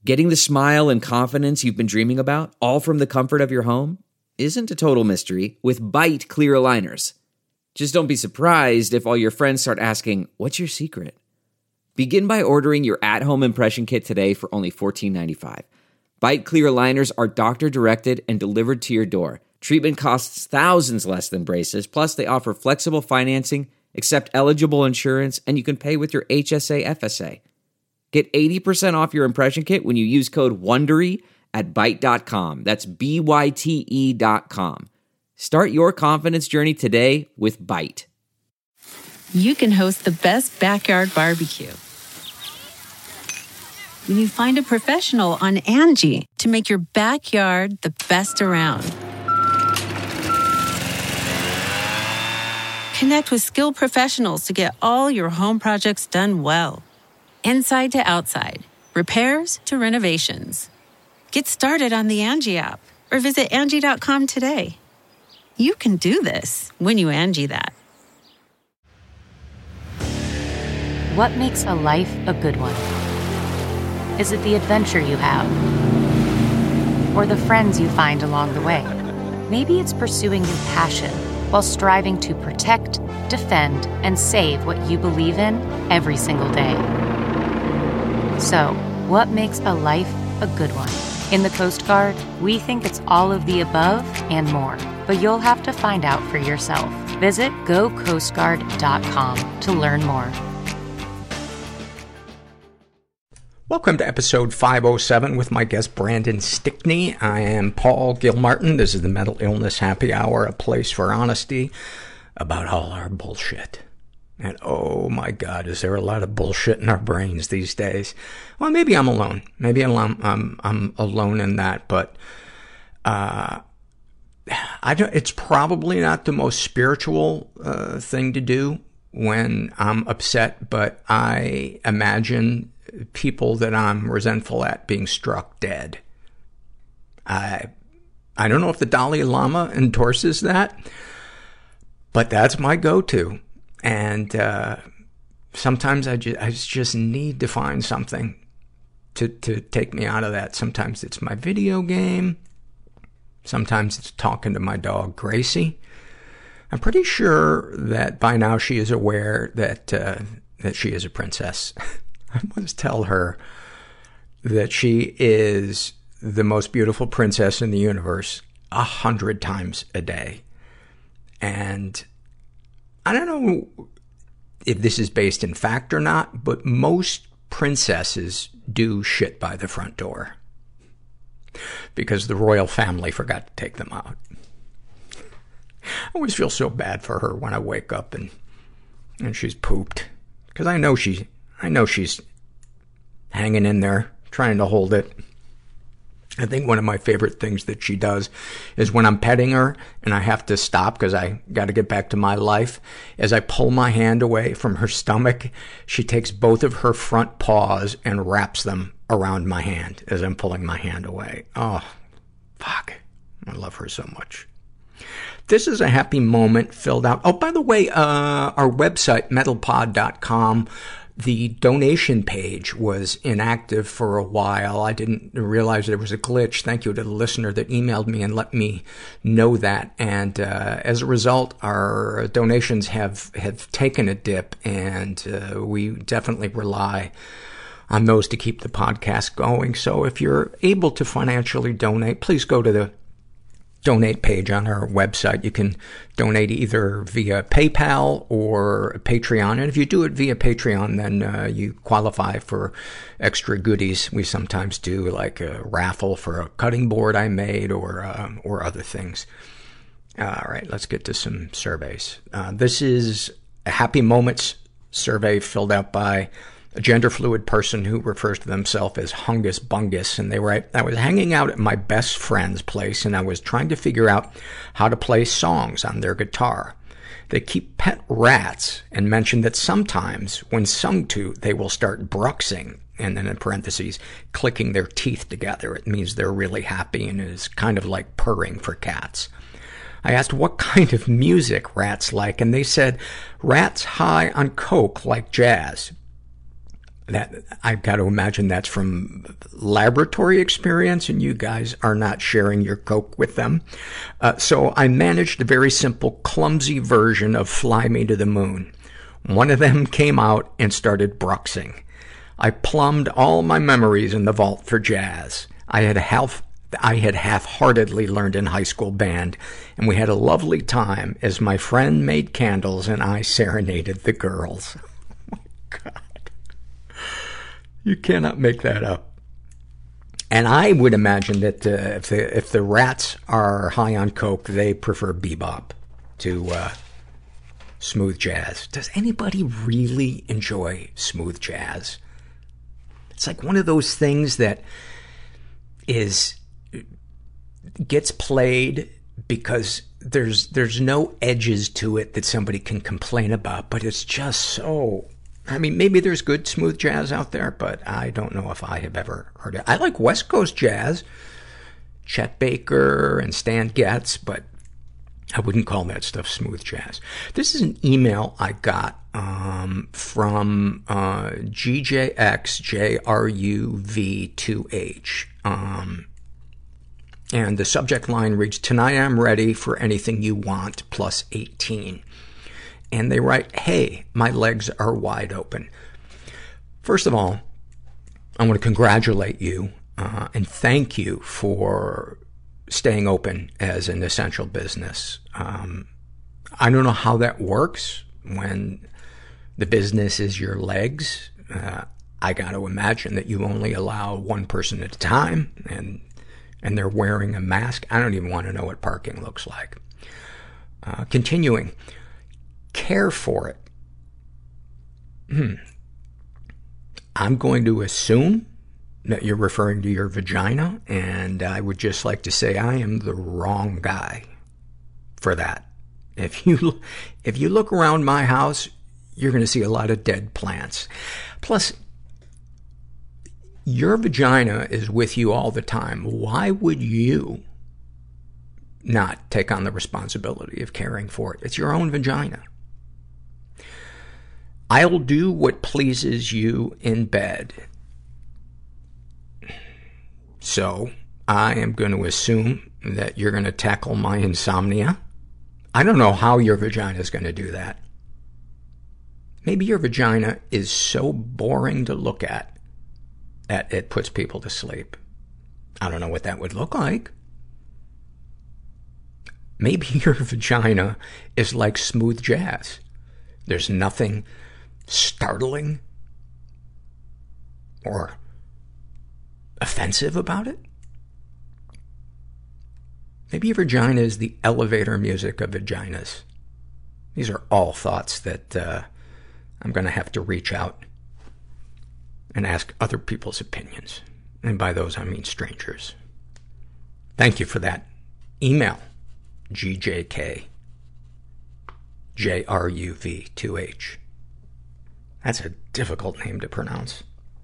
Getting the smile and confidence you've been dreaming about, all from the comfort of your home, isn't a total mystery with Byte clear aligners. Just don't be surprised if all your friends start asking, "What's your secret?" Begin by ordering your at-home impression kit today for only $14.95. Byte clear aligners are doctor-directed and delivered to your door. Treatment costs thousands less than braces, plus they offer flexible financing, accept eligible insurance, and you can pay with your HSA FSA. Get 80% off your impression kit when you use code WONDERY at Byte.com. That's BYTE.com. Start your confidence journey today with Byte. You can host the best backyard barbecue when you find a professional on Angie to make your backyard the best around. Connect with skilled professionals to get all your home projects done well. Inside to outside, repairs to renovations. Get started on the Angie app or visit Angie.com today. You can do this when you Angie that. What makes a life a good one? Is it the adventure you have? Or the friends you find along the way? Maybe it's pursuing your passion while striving to protect, defend, and save what you believe in every single day. So, what makes a life a good one? In the Coast Guard, we think it's all of the above and more, but you'll have to find out for yourself. Visit GoCoastGuard.com to learn more. Welcome to episode 507 with my guest Brandon Stickney. I am Paul Gilmartin. This is the Mental Illness Happy Hour, a place for honesty about all our bullshit. And oh my God, is there a lot of bullshit in our brains these days? Well, maybe I'm alone. Maybe I'm alone in that, but it's probably not the most spiritual thing to do when I'm upset, but I imagine people that I'm resentful at being struck dead. I don't know if the Dalai Lama endorses that, but that's my go-to. And sometimes I just need to find something to take me out of that. Sometimes it's my video game. Sometimes it's talking to my dog, Gracie. I'm pretty sure that by now she is aware that she is a princess. I must tell her that she is the most beautiful princess in the universe 100 times a day. And I don't know if this is based in fact or not, but most princesses do shit by the front door because the royal family forgot to take them out. I always feel so bad for her when I wake up and she's pooped, because I know she's hanging in there, trying to hold it. I think one of my favorite things that she does is when I'm petting her and I have to stop because I got to get back to my life. As I pull my hand away from her stomach, she takes both of her front paws and wraps them around my hand as I'm pulling my hand away. Oh, fuck. I love her so much. This is a happy moment filled out. Oh, by the way, our website, metalpod.com, the donation page was inactive for a while. I didn't realize there was a glitch. Thank you to the listener that emailed me and let me know that. And as a result, our donations have taken a dip, and we definitely rely on those to keep the podcast going. So if you're able to financially donate, please go to the donate page on our website. You can donate either via PayPal or Patreon. And if you do it via Patreon, then you qualify for extra goodies. We sometimes do like a raffle for a cutting board I made or other things. All right, let's get to some surveys. This is a Happy Moments survey filled out by a gender fluid person who refers to themselves as Hungus Bungus. And they write, I was hanging out at my best friend's place and I was trying to figure out how to play songs on their guitar. They keep pet rats and mention that sometimes when sung to, they will start bruxing, and then in parentheses, clicking their teeth together. It means they're really happy and is kind of like purring for cats. I asked what kind of music rats like, and they said rats high on coke like jazz. That, I've got to imagine that's from laboratory experience, and you guys are not sharing your Coke with them. So I managed a very simple, clumsy version of Fly Me to the Moon. One of them came out and started bruxing. I plumbed all my memories in the vault for jazz. I had half-heartedly learned in high school band, and we had a lovely time as my friend made candles and I serenaded the girls. Oh my God. You cannot make that up. And I would imagine that if the rats are high on Coke, they prefer bebop to smooth jazz. Does anybody really enjoy smooth jazz? It's like one of those things that gets played because there's no edges to it that somebody can complain about, but it's just so, I mean, maybe there's good smooth jazz out there, but I don't know if I have ever heard it. I like West Coast jazz, Chet Baker and Stan Getz, but I wouldn't call that stuff smooth jazz. This is an email I got from GJXJRUV2H. And the subject line reads, "Tonight I'm ready for anything you want, plus 18. And they write, "Hey, my legs are wide open." First of all, I want to congratulate you and thank you for staying open as an essential business. I don't know how that works when the business is your legs. I got to imagine that you only allow one person at a time, and they're wearing a mask. I don't even want to know what parking looks like. Continuing. Care for it. I'm going to assume that you're referring to your vagina, and I would just like to say I am the wrong guy for that. If you look around my house, you're going to see a lot of dead plants. Plus, your vagina is with you all the time. Why would you not take on the responsibility of caring for it? It's your own vagina. I'll do what pleases you in bed. So, I am going to assume that you're going to tackle my insomnia. I don't know how your vagina is going to do that. Maybe your vagina is so boring to look at that it puts people to sleep. I don't know what that would look like. Maybe your vagina is like smooth jazz. There's nothing startling or offensive about it. Maybe your vagina is the elevator music of vaginas. These are all thoughts that I'm going to have to reach out and ask other people's opinions. And by those, I mean strangers. Thank you for that email, GJK JRUV2H. That's a difficult name to pronounce.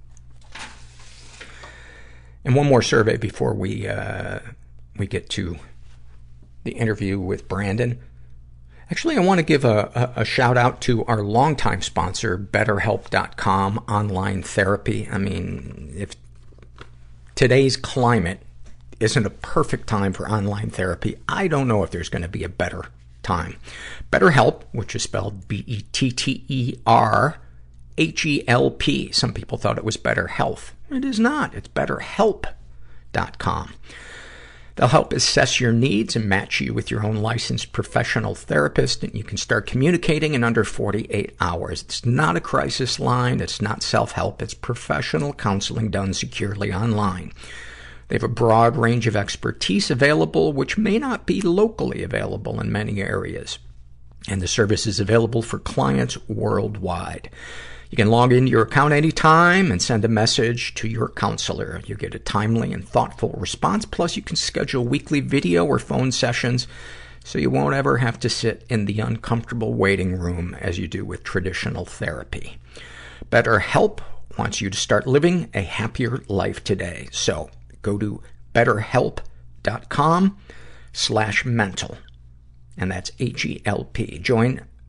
And one more survey before we get to the interview with Brandon. Actually, I want to give a shout out to our longtime sponsor, BetterHelp.com online therapy. I mean, if today's climate isn't a perfect time for online therapy, I don't know if there's going to be a better time. BetterHelp, which is spelled BetterHelp. Some people thought it was Better Health. It is not. It's BetterHelp.com. They'll help assess your needs and match you with your own licensed professional therapist, and you can start communicating in under 48 hours. It's not a crisis line. It's not self-help. It's professional counseling done securely online. They have a broad range of expertise available, which may not be locally available in many areas. And the service is available for clients worldwide. You can log into your account anytime and send a message to your counselor. You get a timely and thoughtful response. Plus, you can schedule weekly video or phone sessions so you won't ever have to sit in the uncomfortable waiting room as you do with traditional therapy. BetterHelp wants you to start living a happier life today. So go to BetterHelp.com/mental. And that's HELP. Join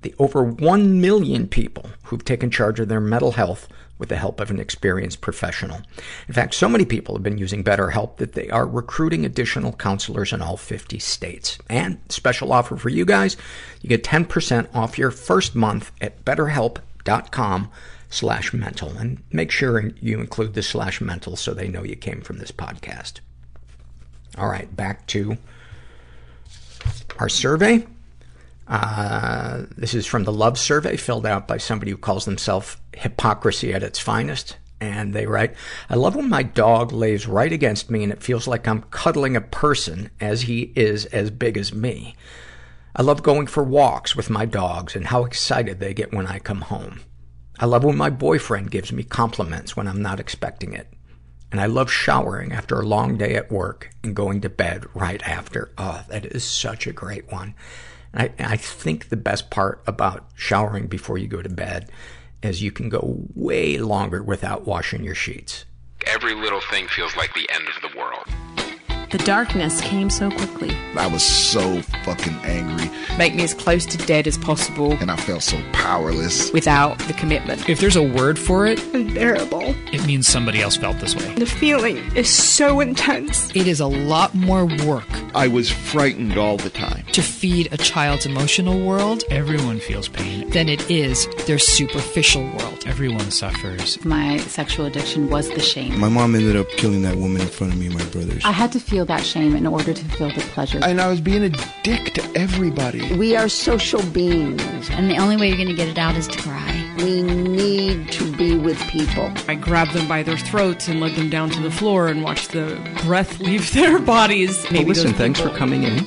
the over 1 million people who've taken charge of their mental health with the help of an experienced professional. In fact, so many people have been using BetterHelp that they are recruiting additional counselors in all 50 states. And special offer for you guys, you get 10% off your first month at BetterHelp.com/mental. And make sure you include the /mental so they know you came from this podcast. All right, back to our survey. This is from the Love Survey, filled out by somebody who calls themselves Hypocrisy at its Finest. And they write, I love when my dog lays right against me and it feels like I'm cuddling a person as he is as big as me. I love going for walks with my dogs and how excited they get when I come home. I love when my boyfriend gives me compliments when I'm not expecting it. And I love showering after a long day at work and going to bed right after. Oh, that is such a great one. I think the best part about showering before you go to bed is you can go way longer without washing your sheets. Every little thing feels like the end of the world. The darkness came so quickly. I was so fucking angry. Make me as close to dead as possible. And I felt so powerless. Without the commitment. If there's a word for it, unbearable. It means somebody else felt this way. The feeling is so intense. It is a lot more work. I was frightened all the time. To feed a child's emotional world, everyone feels pain, than it is their superficial world. Everyone suffers. My sexual addiction was the shame. My mom ended up killing that woman in front of me and my brothers. I had to feel that shame in order to feel the pleasure. And I was being a dick to everybody. We are social beings. And the only way you're going to get it out is to cry. We need to be with people. I grabbed them by their throats and led them down to the floor and watched the breath leave their bodies. Hey, listen, thanks for coming in.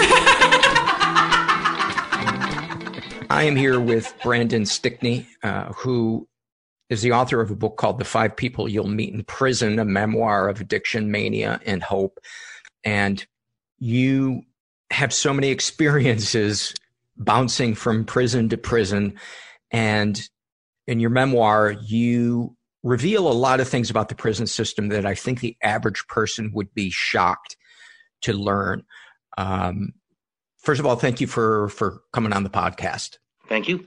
I am here with Brandon Stickney, who is the author of a book called The 5 People You'll Meet in Prison, a memoir of addiction, mania, and hope. And you have so many experiences bouncing from prison to prison. And in your memoir, you reveal a lot of things about the prison system that I think the average person would be shocked to learn. First of all, thank you for coming on the podcast. Thank you.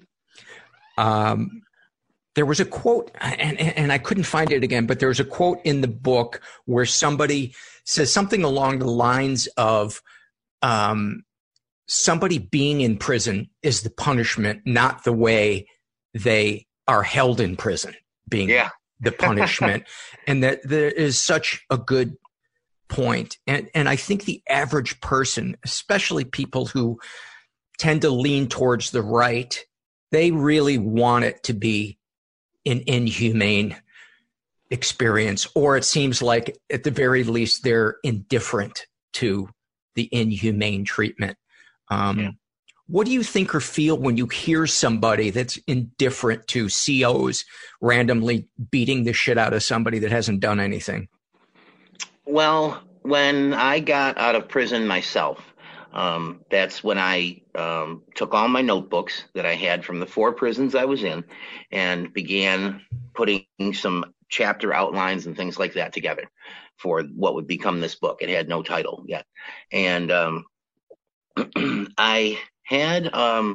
There was a quote, and I couldn't find it again, but there was a quote in the book where somebody says something along the lines of somebody being in prison is the punishment, not the way they are held in prison being the punishment. And that there is such a good point. And I think the average person, especially people who tend to lean towards the right, they really want it to be an inhumane experience, or it seems like at the very least they're indifferent to the inhumane treatment. What do you think or feel when you hear somebody that's indifferent to COs randomly beating the shit out of somebody that hasn't done anything? Well, when I got out of prison myself, that's when I took all my notebooks that I had from the 4 prisons I was in and began putting some chapter outlines and things like that together for what would become this book. It had no title yet. And I had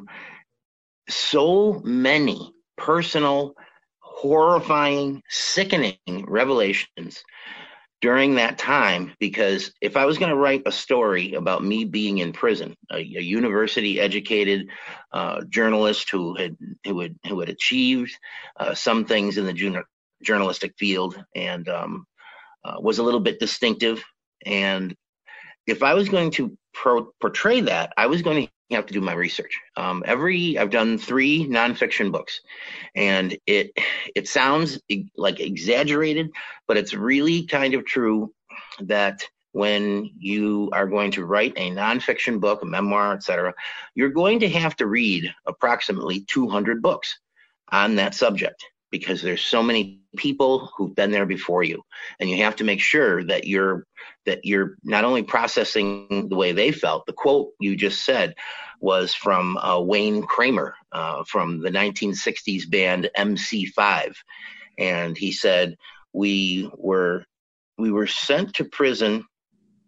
so many personal, horrifying, sickening revelations during that time, because if I was going to write a story about me being in prison, a university educated journalist who had achieved some things in the journalistic field and was a little bit distinctive, and if I was going to portray that, I was going to have to do my research. I've done 3 nonfiction books, and it sounds like exaggerated, but it's really kind of true that when you are going to write a nonfiction book, a memoir, etc., you're going to have to read approximately 200 books on that subject, because there's so many people who've been there before you, and you have to make sure that you're not only processing the way they felt. The quote you just said was from Wayne Kramer from the 1960s band MC5, and he said, we were sent to prison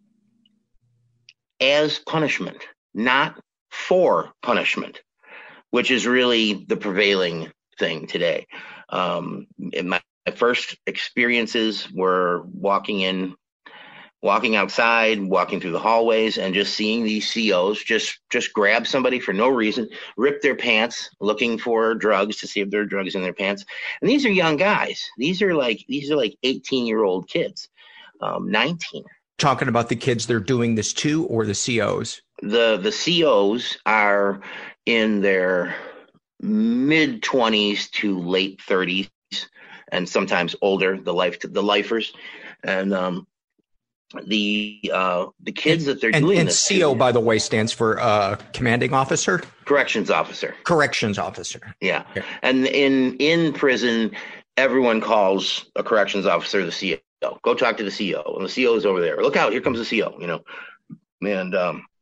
as punishment, not for punishment. which is really the prevailing thing today. In my first experiences were walking outside, walking through the hallways, and just seeing these COs just grab somebody for no reason, rip their pants, looking for drugs to see if there are drugs in their pants. And these are young guys. These are like 18-year-old kids, 19. Talking about the kids they're doing this to, or the COs? The COs are in their mid-20s to late 30s, and sometimes older, the lifers. And the kids that they're doing this CO, to, by the way, stands for commanding officer? Corrections officer. Corrections officer. Yeah. And in prison, everyone calls a corrections officer the CO. Go talk to the CO. And the CO is over there. Look out, here comes the CO, And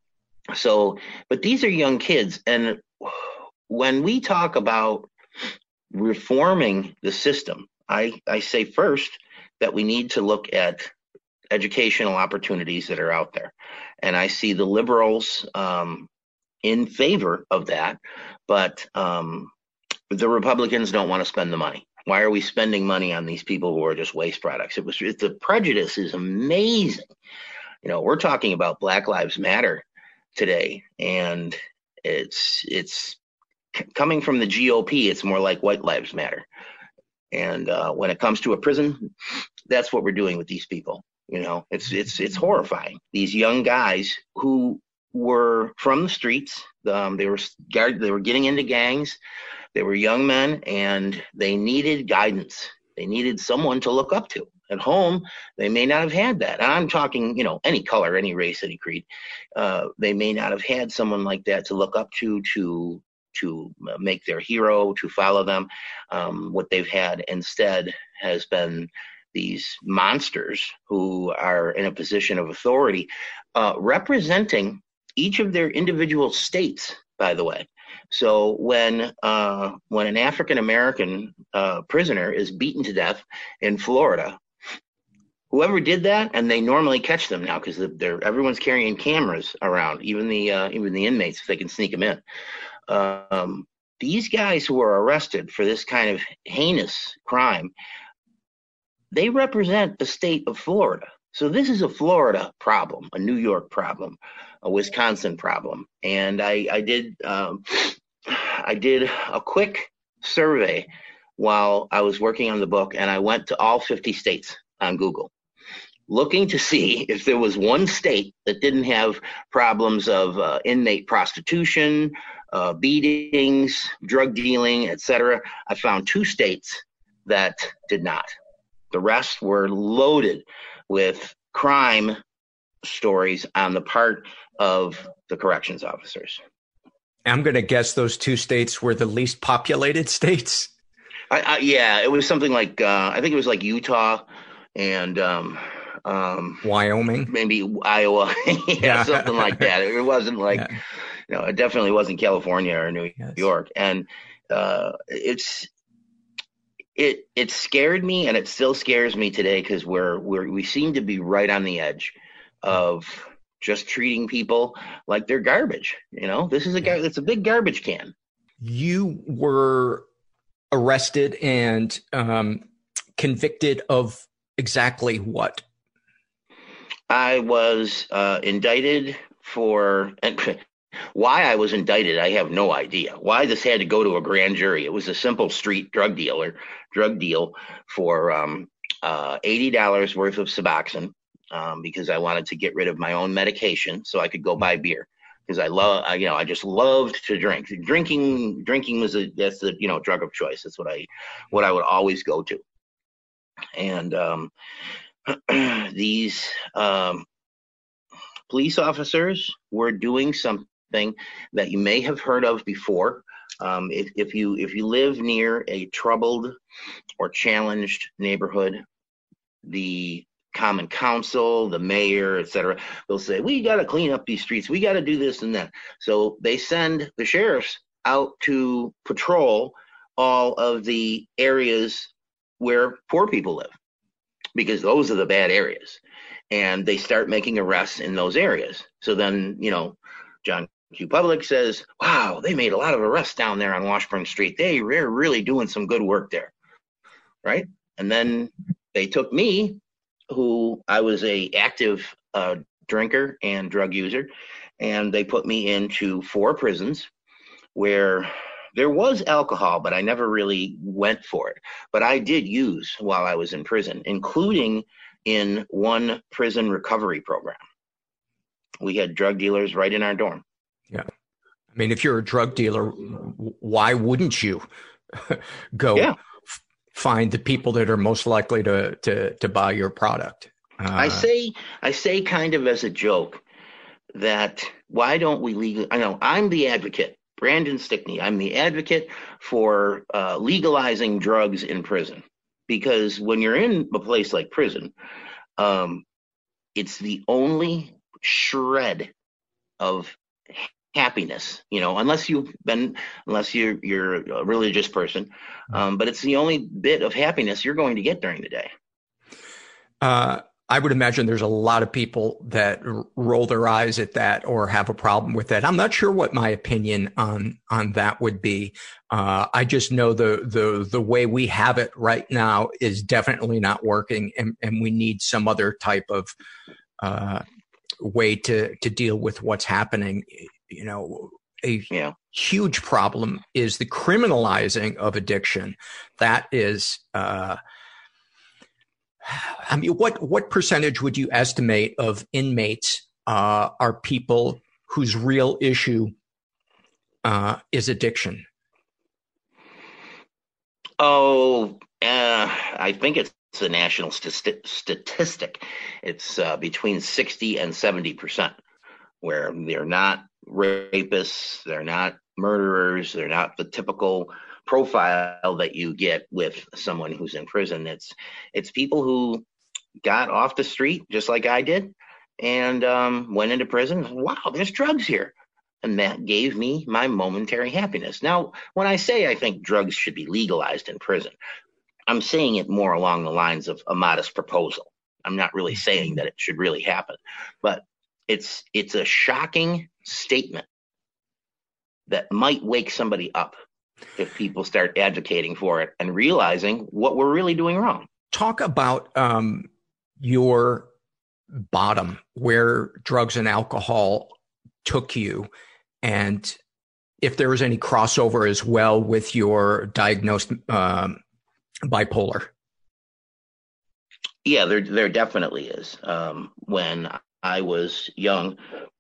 but these are young kids. And when we talk about reforming the system, I say first that we need to look at educational opportunities that are out there. And I see the liberals in favor of that, but the Republicans don't want to spend the money. Why are we spending money on these people who are just waste products? The prejudice is amazing. We're talking about Black Lives Matter today, and it's coming from the GOP. It's more like White Lives Matter. And when it comes to a prison, that's what we're doing with these people. It's horrifying. These young guys who were from the streets, they were getting into gangs. They were young men, and they needed guidance. They needed someone to look up to. At home, they may not have had that. And I'm talking, any color, any race, any creed. They may not have had someone like that to look up to make their hero, to follow them. What they've had instead has been these monsters who are in a position of authority, representing each of their individual states, by the way. So when an African-American prisoner is beaten to death in Florida, whoever did that, and they normally catch them now because everyone's carrying cameras around, even the inmates, if they can sneak them in. These guys who are arrested for this kind of heinous crime, they represent the state of Florida. So this is a Florida problem, a New York problem, a Wisconsin problem. And I did a quick survey while I was working on the book, and I went to all 50 states on Google, looking to see if there was one state that didn't have problems of inmate prostitution, beatings, drug dealing, etc. I found 2 states that did not. The rest were loaded with crime stories on the part of the corrections officers. I'm going to guess those 2 states were the least populated states. Yeah, it was something like, I think it was like Utah and Wyoming, maybe Iowa, something like that. It wasn't like, it definitely wasn't California or New York. And it scared me, and it still scares me today, because we seem to be right on the edge of just treating people like they're garbage. This is it's a big garbage can. You were arrested and convicted of exactly what? I was indicted for, and why I was indicted, I have no idea. Why this had to go to a grand jury. It was a simple street drug deal for $80 worth of Suboxone, because I wanted to get rid of my own medication so I could go buy beer. Because I just loved to drink. Drinking was that's the drug of choice. That's what I would always go to. And these police officers were doing something that you may have heard of before. If you live near a troubled or challenged neighborhood, the common council, the mayor, etc., they'll say, we got to clean up these streets, we got to do this and that. So they send the sheriffs out to patrol all of the areas where poor people live, because those are the bad areas, and they start making arrests in those areas. So then John Public says, wow, they made a lot of arrests down there on Washburn Street. They're really doing some good work there, right? And then they took me, who I was a active drinker and drug user, and they put me into 4 prisons where there was alcohol, but I never really went for it. But I did use while I was in prison, including in one prison recovery program. We had drug dealers right in our dorm. Yeah. I mean, if you're a drug dealer, why wouldn't you go find the people that are most likely to buy your product? I say kind of as a joke that why don't we legally, I know I'm the advocate, Brandon Stickney, I'm the advocate for legalizing drugs in prison, because when you're in a place like prison, it's the only shred of happiness, unless you're a religious person, but it's the only bit of happiness you're going to get during the day. I would imagine there's a lot of people that roll their eyes at that or have a problem with that. I'm not sure what my opinion on that would be. I just know the way we have it right now is definitely not working, and we need some other type of way to deal with what's happening. A huge problem is the criminalizing of addiction. That is, what percentage would you estimate of inmates are people whose real issue is addiction? I think it's a national statistic. It's between 60 and 70%, where they're not rapists, they're not murderers, they're not the typical profile that you get with someone who's in prison. It's people who got off the street just like I did and went into prison. Wow, there's drugs here. And that gave me my momentary happiness. Now, when I say I think drugs should be legalized in prison, I'm saying it more along the lines of a modest proposal. I'm not really saying that it should really happen, but it's a shocking statement that might wake somebody up if people start advocating for it and realizing what we're really doing wrong. Talk about your bottom, where drugs and alcohol took you, and if there was any crossover as well with your diagnosed bipolar. Yeah, there definitely is. When I was young,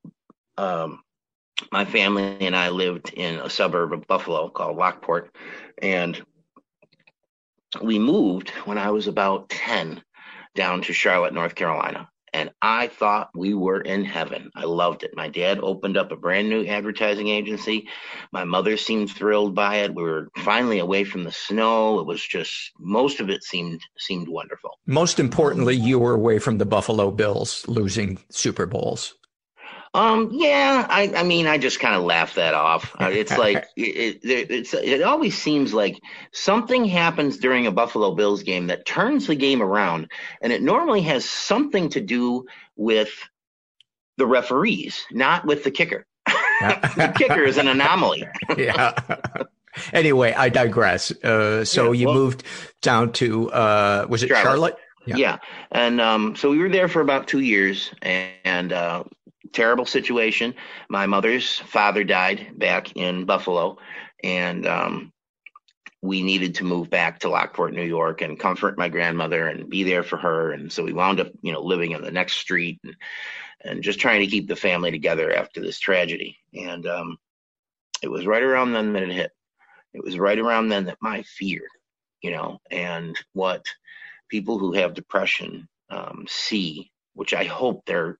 my family and I lived in a suburb of Buffalo called Lockport, and we moved when I was about 10 down to Charlotte, North Carolina, and I thought we were in heaven. I loved it. My dad opened up a brand new advertising agency. My mother seemed thrilled by it. We were finally away from the snow. It was just, most of it seemed wonderful. Most importantly, you were away from the Buffalo Bills losing Super Bowls. Yeah, I mean, I just kind of laugh that off. It's like, it always seems like something happens during a Buffalo Bills game that turns the game around, and it normally has something to do with the referees, not with the kicker. The kicker is an anomaly. Yeah. Anyway, I digress. You moved down to, was it Charlotte? Yeah. And so we were there for about 2 years, and terrible situation. My mother's father died back in Buffalo, and we needed to move back to Lockport, New York, and comfort my grandmother and be there for her. And so we wound up, living in the next street and just trying to keep the family together after this tragedy. And it was right around then that it hit. It was right around then that my fear, and what people who have depression see, which I hope there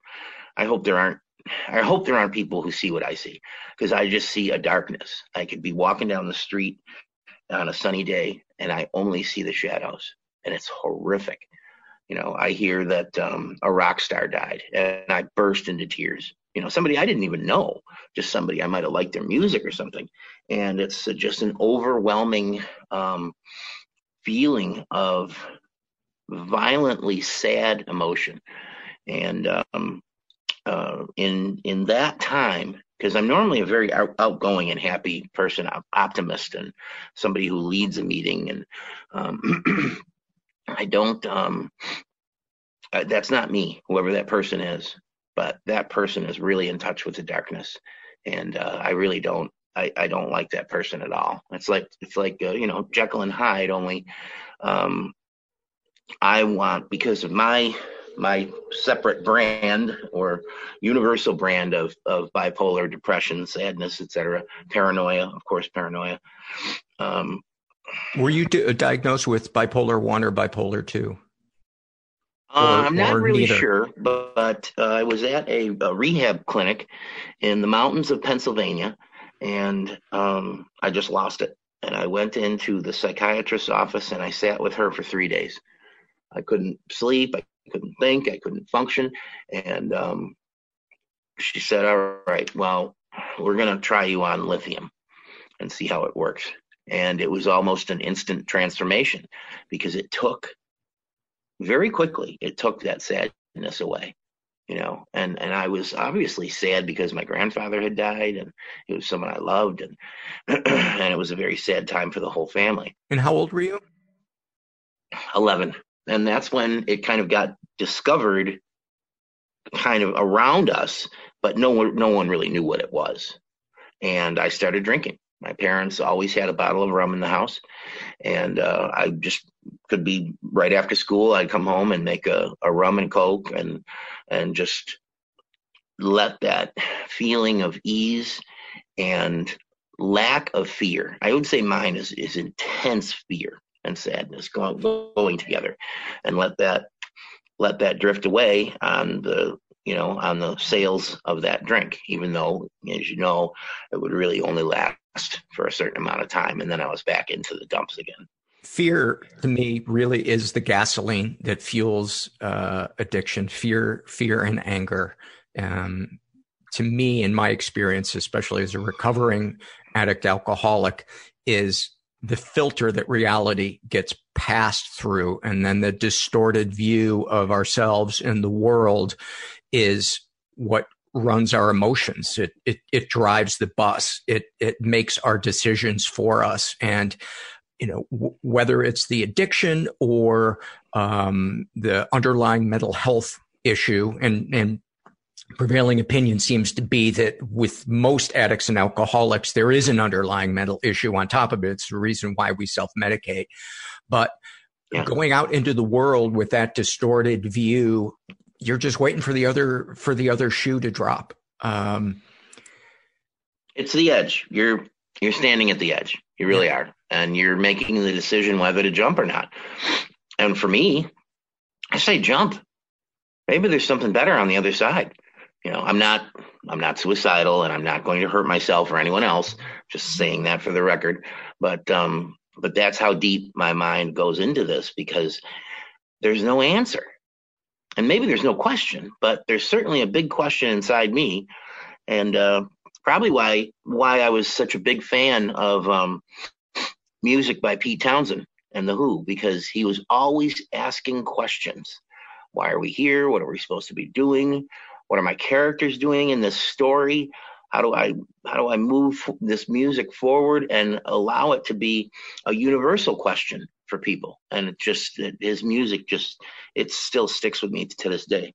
aren't people who see what I see, because I just see a darkness. I could be walking down the street on a sunny day and I only see the shadows, and it's horrific. I hear that a rock star died, and I burst into tears. Somebody I didn't even know, just somebody I might have liked their music or something. And it's just an overwhelming feeling of violently sad emotion. And in that time, because I'm normally a very outgoing and happy person, optimist, and somebody who leads a meeting. And I don't, that's not me, whoever that person is. But that person is really in touch with the darkness. And I really don't, I don't like that person at all. It's like Jekyll and Hyde, only I want, because of my separate brand or universal brand of bipolar, depression, sadness, etc., paranoia, of course, paranoia. Were you diagnosed with bipolar 1 or bipolar 2? I'm not really neither? sure, but I was at a rehab clinic in the mountains of Pennsylvania, and I just lost it. And I went into the psychiatrist's office, and I sat with her for 3 days. I couldn't sleep. I couldn't think. I couldn't function. And she said, all right, well, we're going to try you on lithium and see how it works. And it was almost an instant transformation, because it took very quickly, it took that sadness away, and I was obviously sad because my grandfather had died, and it was someone I loved, and and it was a very sad time for the whole family. And how old were you? 11. And that's when it kind of got discovered kind of around us, but no one really knew what it was. And I started drinking. My parents always had a bottle of rum in the house, and I just could be right after school. I'd come home and make a rum and Coke, and just let that feeling of ease and lack of fear. I would say mine is intense fear and sadness going together, and let that drift away on the on the sales of that drink, even though, as you know, it would really only last for a certain amount of time, and then I was back into the dumps again. Fear, to me, really is the gasoline that fuels addiction. Fear and anger. To me, in my experience, especially as a recovering addict alcoholic, is the filter that reality gets passed through, and then the distorted view of ourselves and the world is what runs our emotions. It drives the bus. It makes our decisions for us. And whether it's the addiction or the underlying mental health issue, and prevailing opinion seems to be that with most addicts and alcoholics, there is an underlying mental issue on top of it. It's the reason why we self-medicate. But going out into the world with that distorted view, you're just waiting for the other shoe to drop. It's the edge. You're standing at the edge. You really are. And you're making the decision whether to jump or not. And for me, I say jump. Maybe there's something better on the other side. I'm not suicidal, and I'm not going to hurt myself or anyone else. Just saying that for the record. But that's how deep my mind goes into this, because there's no answer. And maybe there's no question, but there's certainly a big question inside me. And probably why I was such a big fan of music by Pete Townsend and The Who, because he was always asking questions. Why are we here? What are we supposed to be doing? What are my characters doing in this story? How do I move this music forward and allow it to be a universal question for people? And his music it still sticks with me to this day.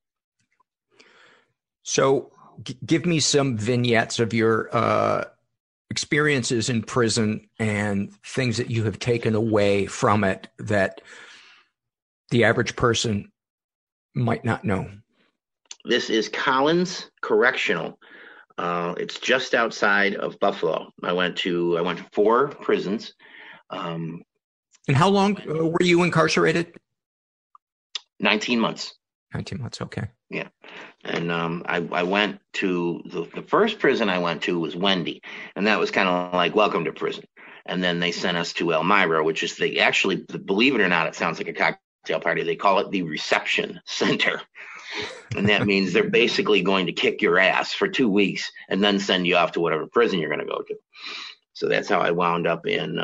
So give me some vignettes of your experiences in prison and things that you have taken away from it that the average person might not know. This is Collins Correctional. It's just outside of Buffalo. I went to 4 prisons. And how long were you incarcerated? 19 months. 19 months. Okay. Yeah. And I went to the first prison I went to was Wendy, and that was kind of like welcome to prison. And then they sent us to Elmira, which is believe it or not, it sounds like a cocktail party. They call it the reception center. And that means they're basically going to kick your ass for 2 weeks and then send you off to whatever prison you're going to go to. So that's how I wound up in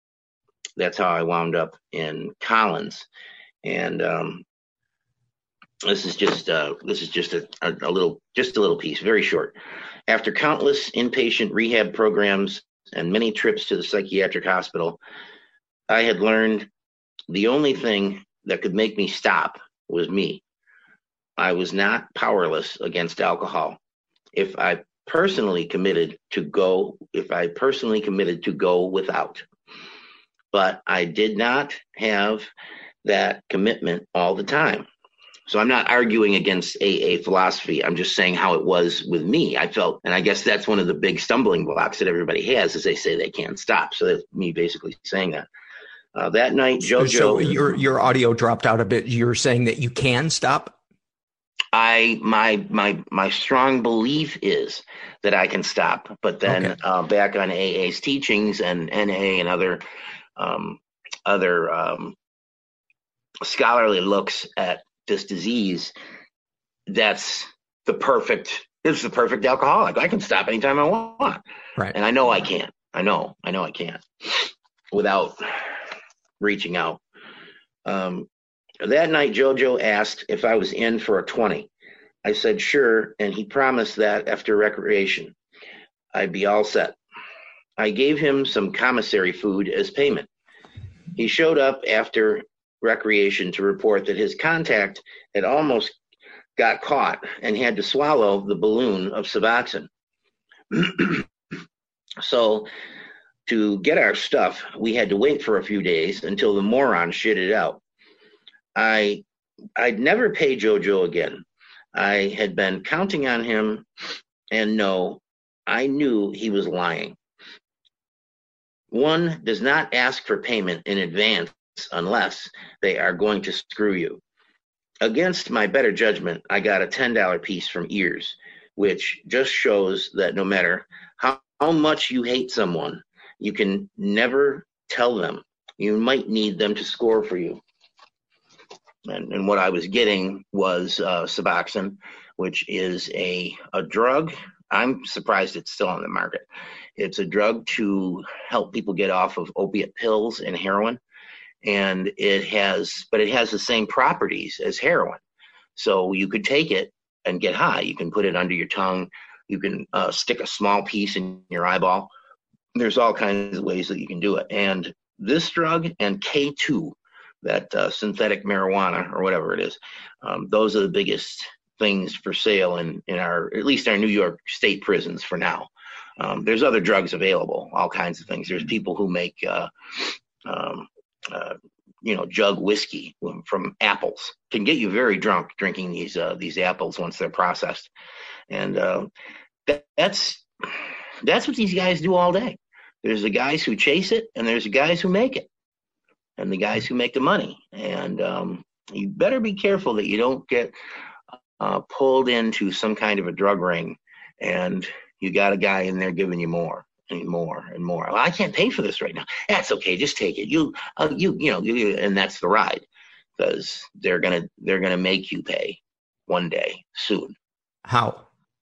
Collins. And This is just a little piece, very short. After countless inpatient rehab programs and many trips to the psychiatric hospital, I had learned the only thing that could make me stop was me. I was not powerless against alcohol. If I personally committed to go without. But I did not have that commitment all the time. So I'm not arguing against AA philosophy. I'm just saying how it was with me. I felt, and I guess that's one of the big stumbling blocks that everybody has, is they say they can't stop. So that's me basically saying that. That night, JoJo. So your audio dropped out a bit. You're saying that you can stop? My strong belief is that I can stop, but then back on AA's teachings and NA and other scholarly looks at this disease, it's the perfect alcoholic. I can stop anytime I want. Right. And I know I can. I know I can without reaching out. That night, JoJo asked if I was in for a 20. I said sure, and he promised that after recreation, I'd be all set. I gave him some commissary food as payment. He showed up after recreation to report that his contact had almost got caught and had to swallow the balloon of Suboxone. So to get our stuff, we had to wait for a few days until the moron shitted out. I'd never pay JoJo again. I had been counting on him, and no, I knew he was lying. One does not ask for payment in advance unless they are going to screw you. Against my better judgment, I got a $10 piece from Ears, which just shows that no matter how much you hate someone, you can never tell them. You might need them to score for you. And what I was getting was Suboxone, which is a drug. I'm surprised it's still on the market. It's a drug to help people get off of opiate pills and heroin. And it has the same properties as heroin. So you could take it and get high. You can put it under your tongue. You can stick a small piece in your eyeball. There's all kinds of ways that you can do it. And this drug and K2, that synthetic marijuana or whatever it is, those are the biggest things for sale in at least our New York State prisons for now. There's other drugs available, all kinds of things. There's people who make jug whiskey from apples. Can get you very drunk drinking these apples once they're processed, and that's what these guys do all day. There's the guys who chase it, and there's the guys who make it, and the guys who make the money. And you better be careful that you don't get pulled into some kind of a drug ring, and you got a guy in there giving you more and more and more. Well, I can't pay for this right now. That's okay. Just take it. And that's the ride, because they're gonna make you pay one day soon. How?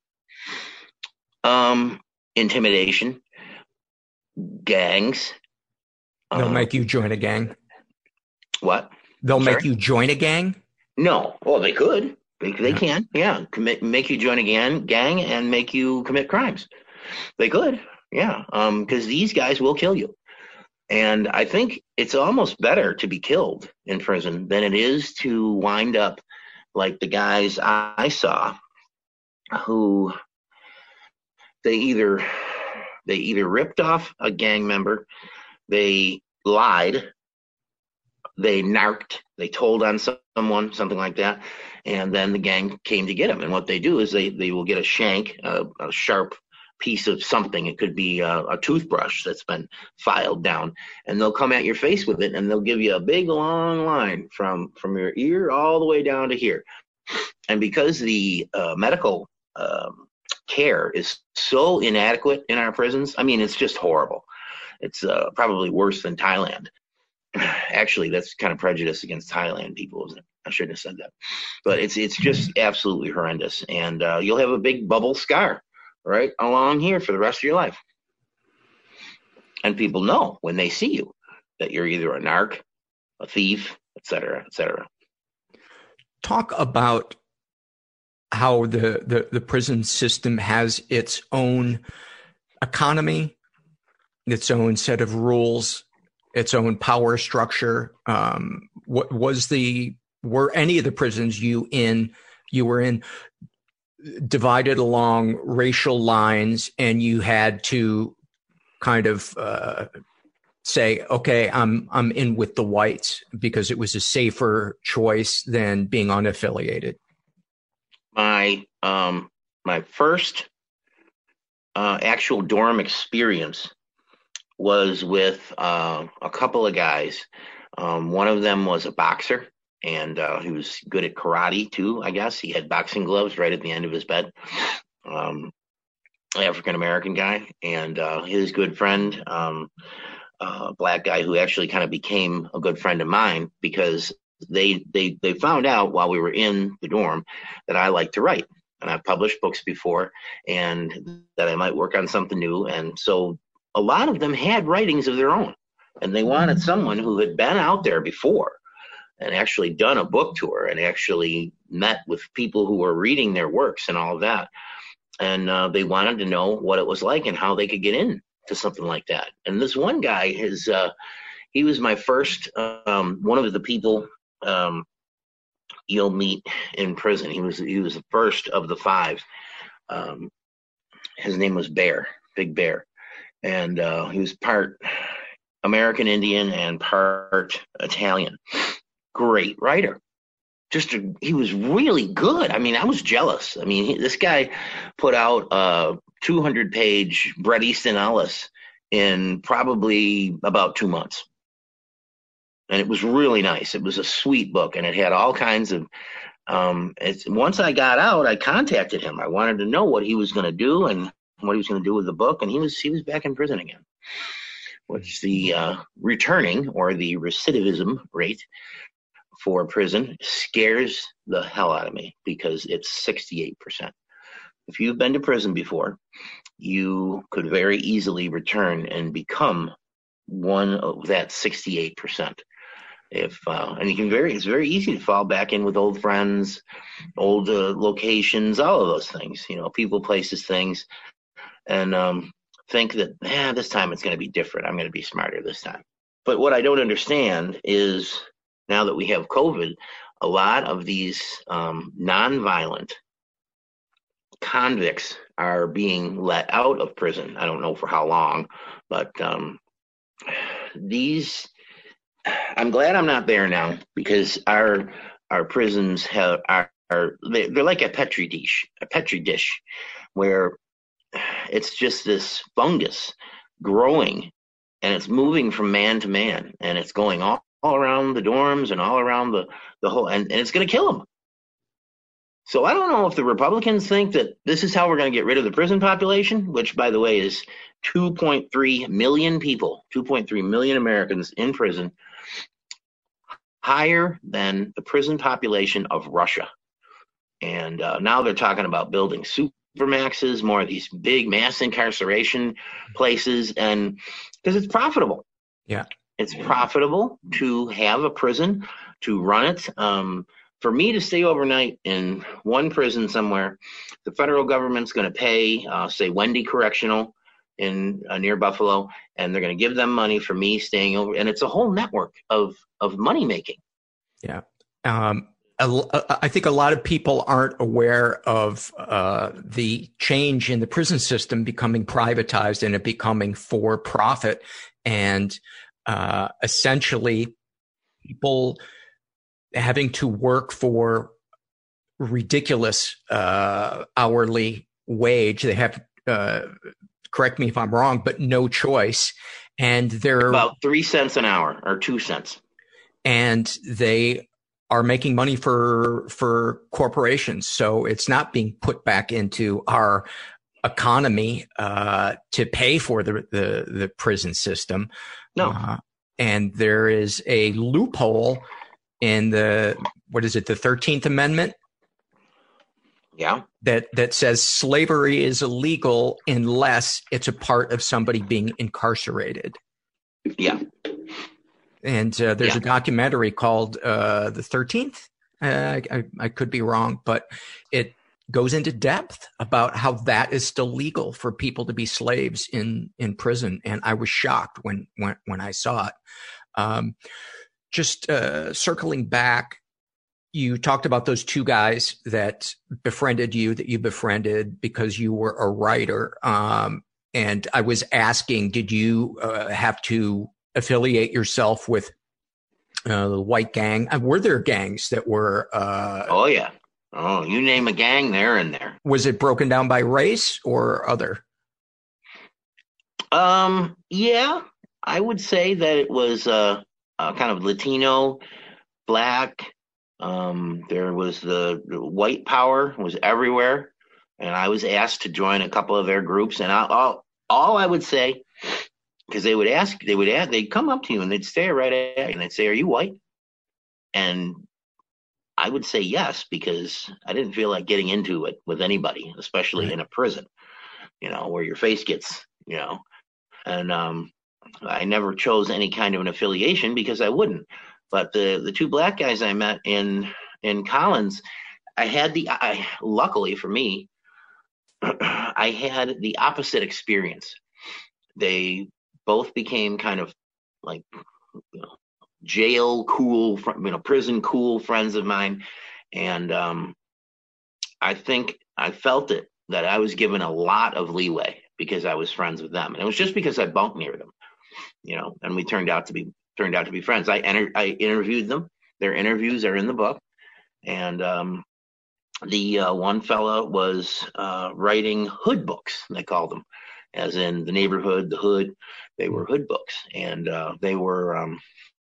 Intimidation, gangs. They'll make you join a gang. What? They'll make you join a gang? No. Well, they could. They can. Yeah. Make you join a gang and make you commit crimes. They could. Yeah. Because these guys will kill you. And I think it's almost better to be killed in prison than it is to wind up like the guys I saw who they either ripped off a gang member, they lied, they narked, they told on someone, something like that, and then the gang came to get them. And what they do is they will get a shank, a sharp piece of something. It could be a toothbrush that's been filed down, and they'll come at your face with it, and they'll give you a big long line from your ear all the way down to here. And because the medical care is so inadequate in our prisons, I mean, it's just horrible. It's probably worse than Thailand. Actually, that's kind of prejudice against Thailand people, isn't it? I shouldn't have said that. But it's just absolutely horrendous. And you'll have a big bubble scar right along here for the rest of your life. And people know when they see you that you're either a narc, a thief, et cetera, et cetera. talk about how the prison system has its own economy, its own set of rules, its own power structure. Were any of the prisons you were in divided along racial lines, and you had to kind of say, okay, I'm in with the whites because it was a safer choice than being unaffiliated? My first actual dorm experience was with a couple of guys. One of them was a boxer, and he was good at karate too, I guess. He had boxing gloves right at the end of his bed. African-American guy, and his good friend, black guy who actually kind of became a good friend of mine because they found out while we were in the dorm that I like to write, and I've published books before, and that I might work on something new. And so a lot of them had writings of their own, and they wanted someone who had been out there before and actually done a book tour and actually met with people who were reading their works and all of that. And they wanted to know what it was like and how they could get into something like that. And this one guy, he was my first, one of the people you'll meet in prison. He was the first of the five. His name was Bear, Big Bear. And he was part American Indian and part Italian. Great writer. He was really good. I mean, I was jealous. I mean, this guy put out a 200-page Bret Easton Ellis in probably about 2 months. And it was really nice. It was a sweet book, and it had all kinds of once I got out, I contacted him. I wanted to know what he was going to do and what he was going to do with the book, and he was back in prison again, which the returning or the recidivism rate for prison scares the hell out of me because it's 68%. If you've been to prison before, you could very easily return and become one of that 68%. And it's very easy to fall back in with old friends, old locations, all of those things, people, places, things, and think that, this time it's going to be different. I'm going to be smarter this time. But what I don't understand is, now that we have COVID, a lot of these nonviolent convicts are being let out of prison. I don't know for how long, but I'm glad I'm not there now, because our prisons they're like a petri dish, where it's just this fungus growing, and it's moving from man to man, and it's going all around the dorms and all around the whole, and it's going to kill them. So I don't know if the Republicans think that this is how we're going to get rid of the prison population, which, by the way, is 2.3 million people, 2.3 million Americans in prison, higher than the prison population of Russia. And now they're talking about building supermaxes, more of these big mass incarceration places, and because it's profitable. Yeah. It's profitable to have a prison, to run it. For me to stay overnight in one prison somewhere, the federal government's going to pay, say, Wendy Correctional in near Buffalo, and they're going to give them money for me staying over. And it's a whole network of money making. Yeah. I think a lot of people aren't aware of the change in the prison system becoming privatized and it becoming for profit, and essentially people having to work for ridiculous hourly wage. They have, correct me if I'm wrong, but no choice. And they're about 3 cents an hour or 2 cents. And they are making money for corporations. So it's not being put back into our economy to pay for the prison system. No. And there is a loophole in the 13th Amendment? Yeah. That says slavery is illegal unless it's a part of somebody being incarcerated. Yeah. And there's a documentary called The 13th I could be wrong, but it goes into depth about how that is still legal for people to be slaves in prison. And I was shocked when I saw it. Just circling back, you talked about those two guys that you befriended because you were a writer. And I was asking, did you have to affiliate yourself with the white gang? Were there gangs that were? Oh, yeah. Oh, you name a gang, they're in there. Was it broken down by race or other? Yeah, I would say that it was kind of Latino, black. There was the white power was everywhere, and I was asked to join a couple of their groups. And all I would say, because they'd come up to you and they'd stare right at you and they'd say, "Are you white?" And I would say yes, because I didn't feel like getting into it with anybody, especially in a prison, where your face gets, and I never chose any kind of an affiliation because I wouldn't. But the two black guys I met in Collins, luckily for me, I had the opposite experience. They both became kind of like, jail cool, prison cool friends of mine. And I think I felt it that I was given a lot of leeway because I was friends with them. And it was just because I bunked near them, and we turned out to be friends. I interviewed them. Their interviews are in the book. And the one fella was writing hood books, they called them, as in the neighborhood, the hood. They were hood books. And they were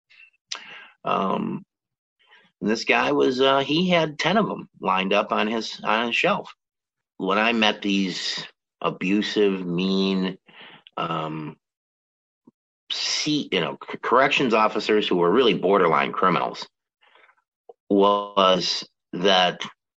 and this guy was he had 10 of them lined up on his shelf. When I met these abusive, mean corrections officers who were really borderline criminals, was that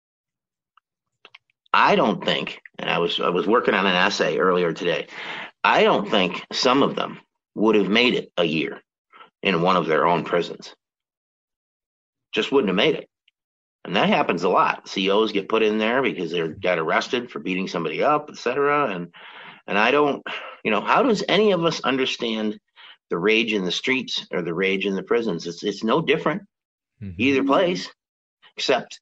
I don't think, and I was working on an essay earlier today, I don't think some of them would have made it a year in one of their own prisons. Just wouldn't have made it. And that happens a lot. COs get put in there because they got arrested for beating somebody up, etc. And I don't, how does any of us understand the rage in the streets or the rage in the prisons? It's no different, either place, except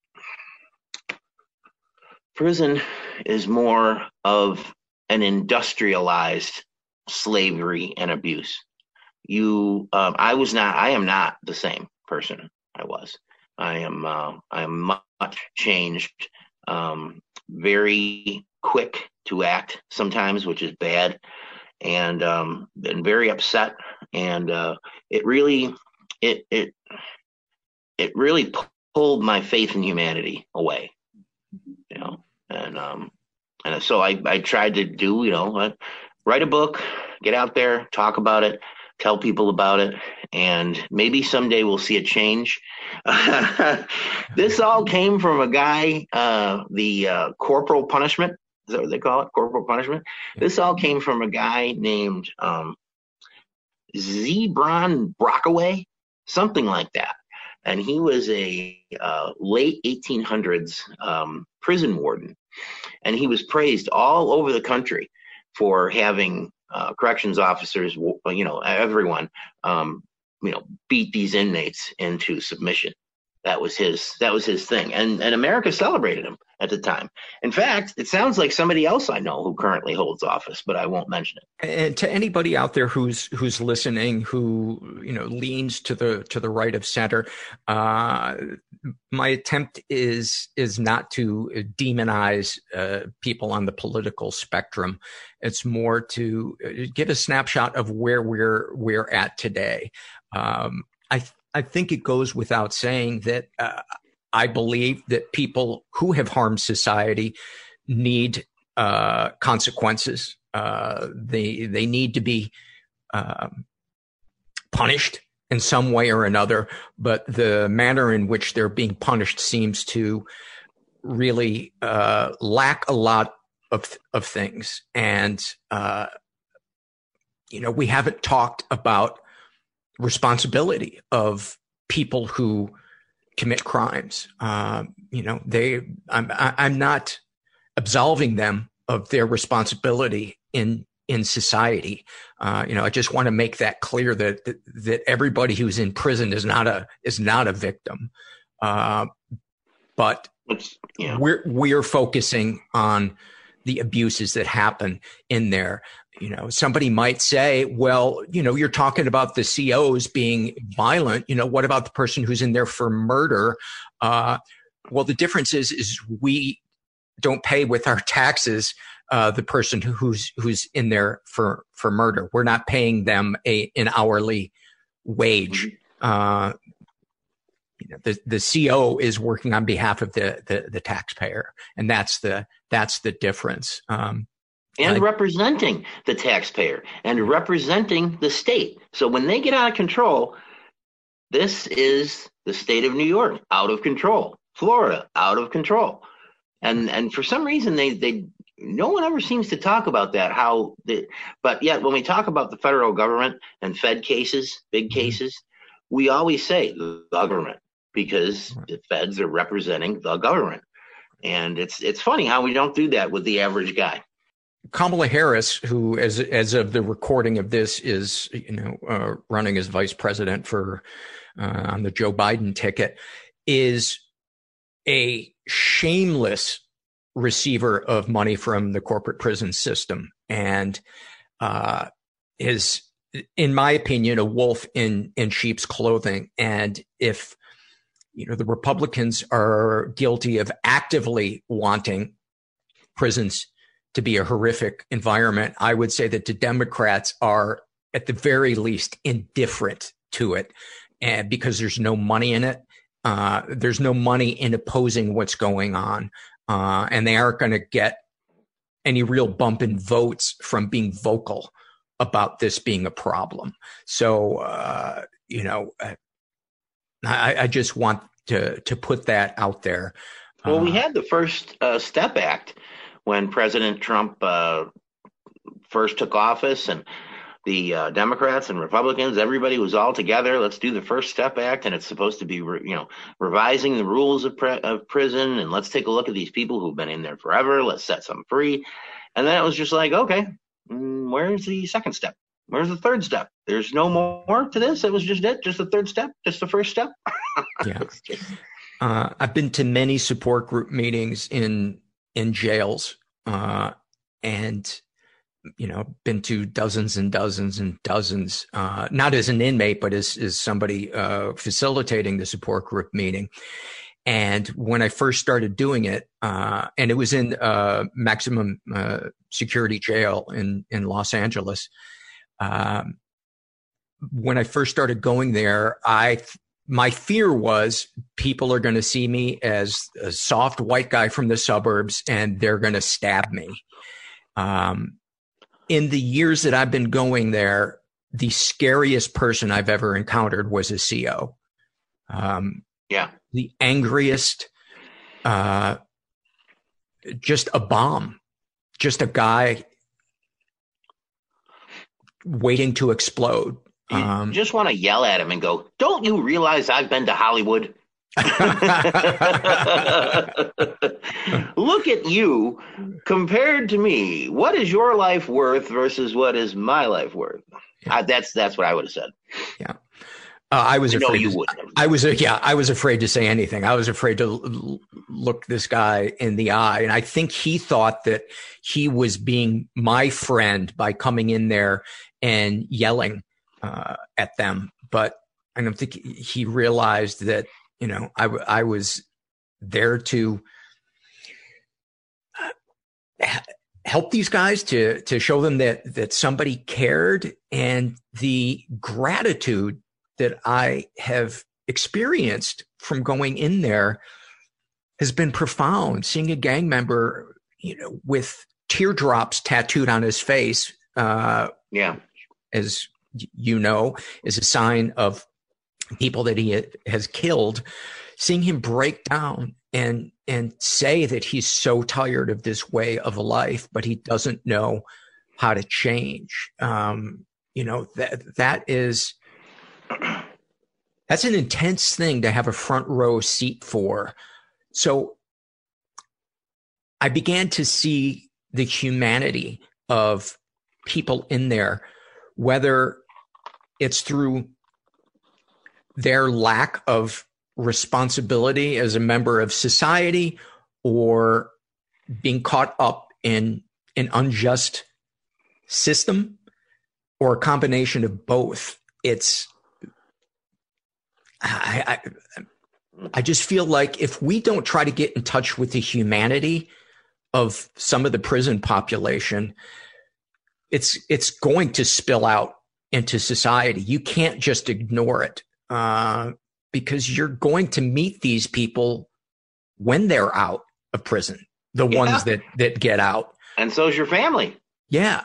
prison is more of an industrialized slavery and abuse. I am not the same person I was. I am much changed, very quick to act sometimes, which is bad, and been very upset. And it really pulled my faith in humanity away, and so I tried to do, write a book, get out there, talk about it, tell people about it, and maybe someday we'll see a change. This all came from a guy, the corporal punishment. Is that what they call it? Corporal punishment. This all came from a guy named Zebron Brockaway, something like that. And he was a late 1800s prison warden. And he was praised all over the country for having corrections officers, everyone, beat these inmates into submission. That was his thing. And America celebrated him at the time. In fact, it sounds like somebody else I know who currently holds office, but I won't mention it. And to anybody out there who's listening, who, leans to the right of center, my attempt is not to demonize people on the political spectrum. It's more to give a snapshot of where we're at today. I think it goes without saying that I believe that people who have harmed society need consequences. They need to be punished in some way or another, but the manner in which they're being punished seems to really lack a lot of things. And we haven't talked about responsibility of people who commit crimes. I'm not absolving them of their responsibility in society. I just want to make that clear that everybody who's in prison is not a victim. But we're focusing on the abuses that happen in there. Somebody might say, well, you're talking about the COs being violent. What about the person who's in there for murder? Well, the difference is we don't pay with our taxes the person who's in there for murder. We're not paying them an hourly wage. The CO is working on behalf of the taxpayer, and that's the difference. And representing the taxpayer and representing the state. So when they get out of control, this is the state of New York out of control, Florida out of control, and for some reason they no one ever seems to talk about that. But yet when we talk about the federal government and Fed cases, big cases, we always say the government, because the feds are representing the government. And it's funny how we don't do that with the average guy. Kamala Harris, who as of the recording of this is, running as vice president for on the Joe Biden ticket, is a shameless receiver of money from the corporate prison system, and is, in my opinion, a wolf in sheep's clothing. And if the Republicans are guilty of actively wanting prisons to be a horrific environment, I would say that the Democrats are at the very least indifferent to it, and because there's no money in it. There's no money in opposing what's going on. And they aren't going to get any real bump in votes from being vocal about this being a problem. So, I just want to put that out there. Well, we had the First Step Act when President Trump first took office, and the Democrats and Republicans, everybody was all together. Let's do the First Step Act, and it's supposed to be, revising the rules of prison, and let's take a look at these people who've been in there forever. Let's set some free. And then it was just like, okay, where's the second step? Where's the third step? There's no more to this. It was just the third step, just the first step. Yeah. I've been to many support group meetings in jails, and been to dozens and dozens and dozens, not as an inmate, but as somebody facilitating the support group meeting. And when I first started doing it, and it was in maximum security jail in Los Angeles, when I first started going there, my fear was people are going to see me as a soft white guy from the suburbs, and they're going to stab me. In the years that I've been going there, the scariest person I've ever encountered was a CO. The angriest, just a bomb, just a guy waiting to explode. You just want to yell at him and go, "Don't you realize I've been to Hollywood? Look at you compared to me. What is your life worth versus what is my life worth?" Yeah. That's what I would have said. Yeah. I was afraid. I was afraid to say anything. I was afraid to look this guy in the eye. And I think he thought that he was being my friend by coming in there and yelling at them. But I don't think he realized that, I was there to help these guys, to show them that somebody cared, and the gratitude that I have experienced from going in there has been profound. Seeing a gang member, with teardrops tattooed on his face, as is a sign of people that he has killed. Seeing him break down and say that he's so tired of this way of life, but he doesn't know how to change. That is That's an intense thing to have a front row seat for. So I began to see the humanity of people in there, whether it's through their lack of responsibility as a member of society or being caught up in an unjust system, or a combination of both. I just feel like if we don't try to get in touch with the humanity of some of the prison population, it's going to spill out into society. You can't just ignore it, because you're going to meet these people when they're out of prison, the ones that get out. And so's your family. Yeah.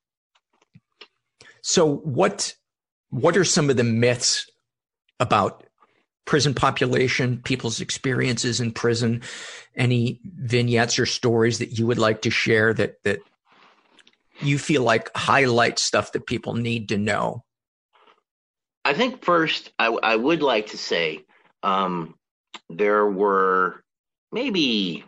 So what are some of the myths about prison population, people's experiences in prison? Any vignettes or stories that you would like to share that you feel like highlight stuff that people need to know? I think first I would like to say there were maybe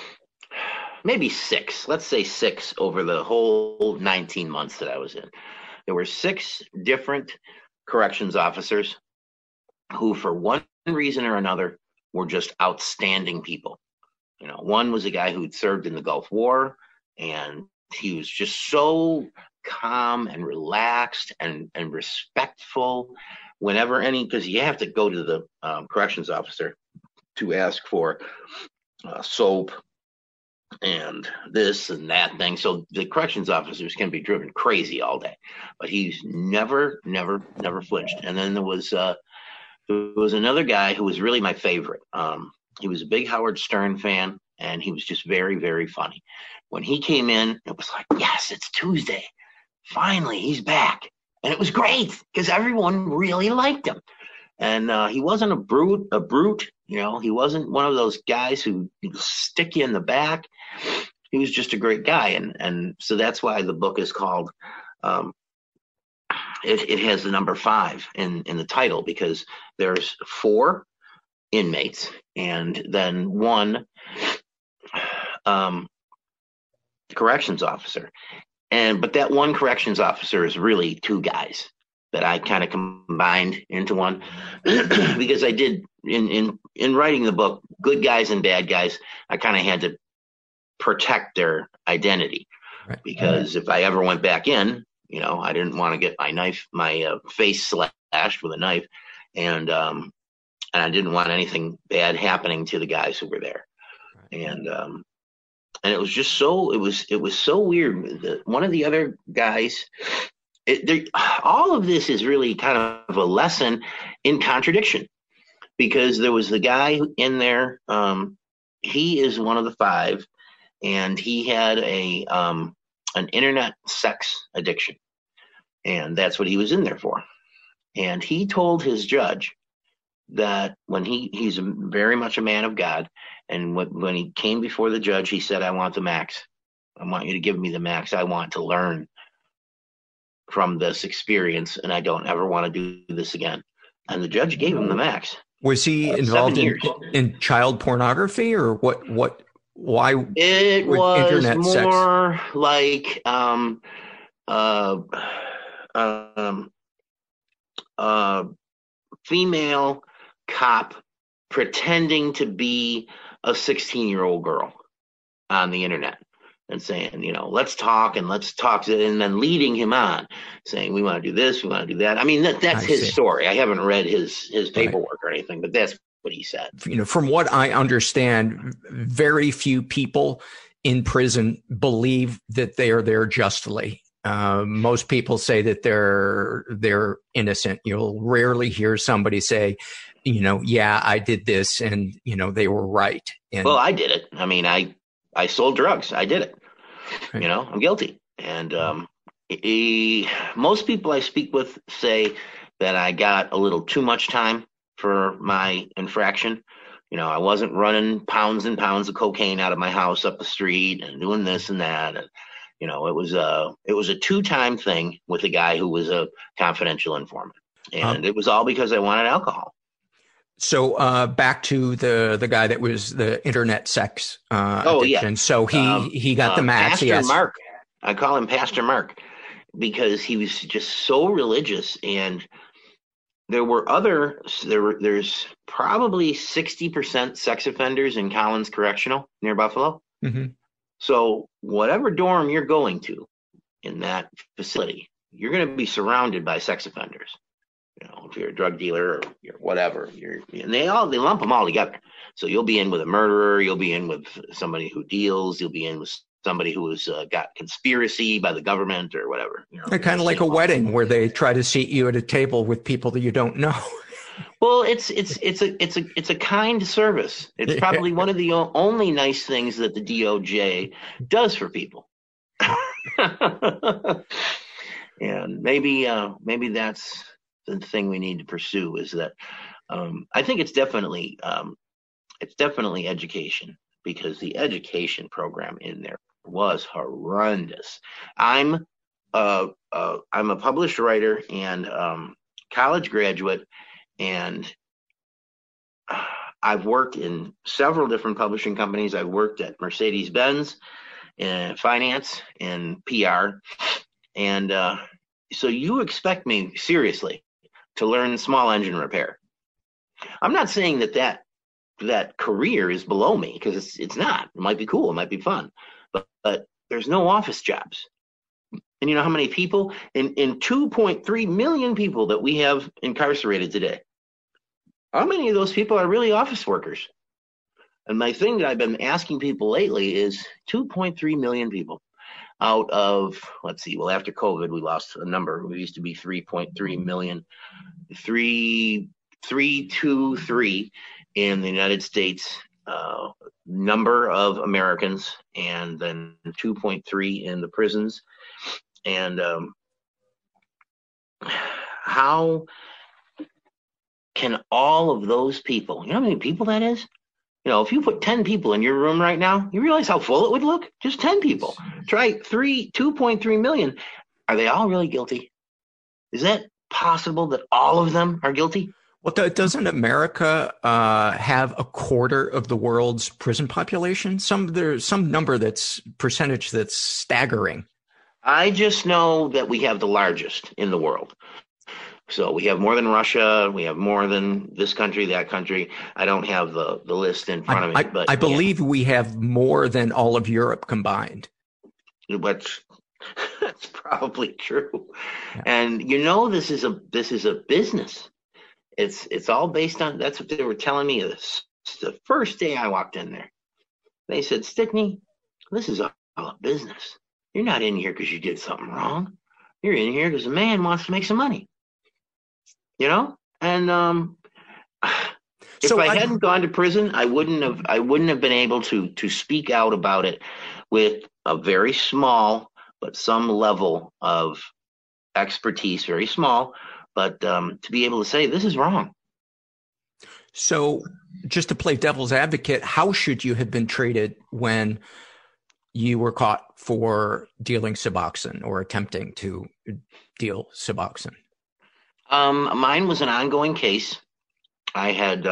6, let's say 6 over the whole 19 months that I was in. There were 6 different corrections officers who, for one reason or another, were just outstanding people. You know, one was a guy who'd served in the Gulf War, and he was just so calm and relaxed and respectful whenever because you have to go to the corrections officer to ask for soap and this and that thing. So the corrections officers can be driven crazy all day, but he's never flinched. And then there was another guy who was really my favorite. He was a big Howard Stern fan, and he was just very, very funny. When he came in, it was like, yes, it's Tuesday. Finally, he's back. And it was great because everyone really liked him. And he wasn't a brute. You know, he wasn't one of those guys who stick you in the back. He was just a great guy. And so that's why the book is called, it has the number 5 in the title, because there's 4 inmates and then 1 corrections officer. But that 1 corrections officer is really 2 guys that I kind of combined into one because I did in writing the book, good guys and bad guys, I kind of had to protect their identity, because if I ever went back in, you know, I didn't want to get my face slashed with a knife, and I didn't want anything bad happening to the guys who were there. And it was just it was so weird. One of the other guys, all of this is really kind of a lesson in contradiction, because there was the guy in there. He is one of the 5, and he had an internet sex addiction, and that's what he was in there for. And he told his judge that when he's very much a man of God, and when he came before the judge, he said, I want the max. I want you to give me the max. I want to learn from this experience, and I don't ever want to do this again. And the judge gave him the max. Was he involved in child pornography, or what? Why? It was internet more sex? Like female cop pretending to be a 16-year-old girl on the internet and saying, you know, let's talk, and then leading him on, saying, we want to do this, we want to do that. I mean, that's his story. I haven't read his paperwork or anything, but that's what he said. You know, from what I understand, very few people in prison believe that they are there justly. Most people say that they're innocent. You'll rarely hear somebody say, you know, yeah, I did this, and, you know, they were right. And, well, I did it. I mean, I sold drugs. I did it. Right. You know, I'm guilty. And most people I speak with say that I got a little too much time for my infraction. You know, I wasn't running pounds and pounds of cocaine out of my house up the street and doing this and that. And, you know, it was a 2-time thing with a guy who was a confidential informant. And it was all because I wanted alcohol. So back to the guy that was the internet sex addiction. Yeah. So he got the max. Pastor Mark. I call him Pastor Mark because he was just so religious, and there's probably 60% sex offenders in Collins Correctional near Buffalo. Mm-hmm. So whatever dorm you're going to in that facility, you're going to be surrounded by sex offenders. You know, if you're a drug dealer or you're whatever, and they lump them all together. So you'll be in with a murderer, you'll be in with somebody who deals, you'll be in with somebody who's got conspiracy by the government or whatever. You know, they're kind of like a wedding where they try to seat you at a table with people that you don't know. Well, it's a kind service. It's probably one of the only nice things that the DOJ does for people. And maybe that's the thing we need to pursue, is that I think it's definitely education, because the education program in there was horrendous. I'm a published writer and college graduate, and I've worked in several different publishing companies. I've worked at Mercedes-Benz in finance and PR, and so you expect me seriously to learn small engine repair. I'm not saying that career is below me, because it's not. It might be cool, it might be fun, but there's no office jobs. And you know how many people in 2.3 million people that we have incarcerated today, how many of those people are really office workers? And my thing that I've been asking people lately is 2.3 million people out of, let's see, well, after COVID, we lost a number. We used to be 3.3 million, 323 in the United States, number of Americans, and then 2.3 in the prisons. And how can all of those people, you know how many people that is? You know, if you put 10 people in your room right now, you realize how full it would look? Just 10 people. Try 2.3 million. Are they all really guilty? Is that possible that all of them are guilty? Well, doesn't America have a quarter of the world's prison population? There's some number percentage that's staggering. I just know that we have the largest in the world. So we have more than Russia. We have more than this country, that country. I don't have the list in front of me. But I believe we have more than all of Europe combined. That's probably true. Yeah. And you know, this is a business. It's all based on, that's what they were telling me the first day I walked in there. They said, Stickney, this is all a business. You're not in here because you did something wrong. You're in here because a man wants to make some money. You know? And if I hadn't gone to prison, I wouldn't have been able to speak out about it with a very small but some level of expertise, very small, but to be able to say this is wrong. So just to play devil's advocate, how should you have been treated when you were caught for dealing Suboxone or attempting to deal Suboxone? Mine was an ongoing case. I had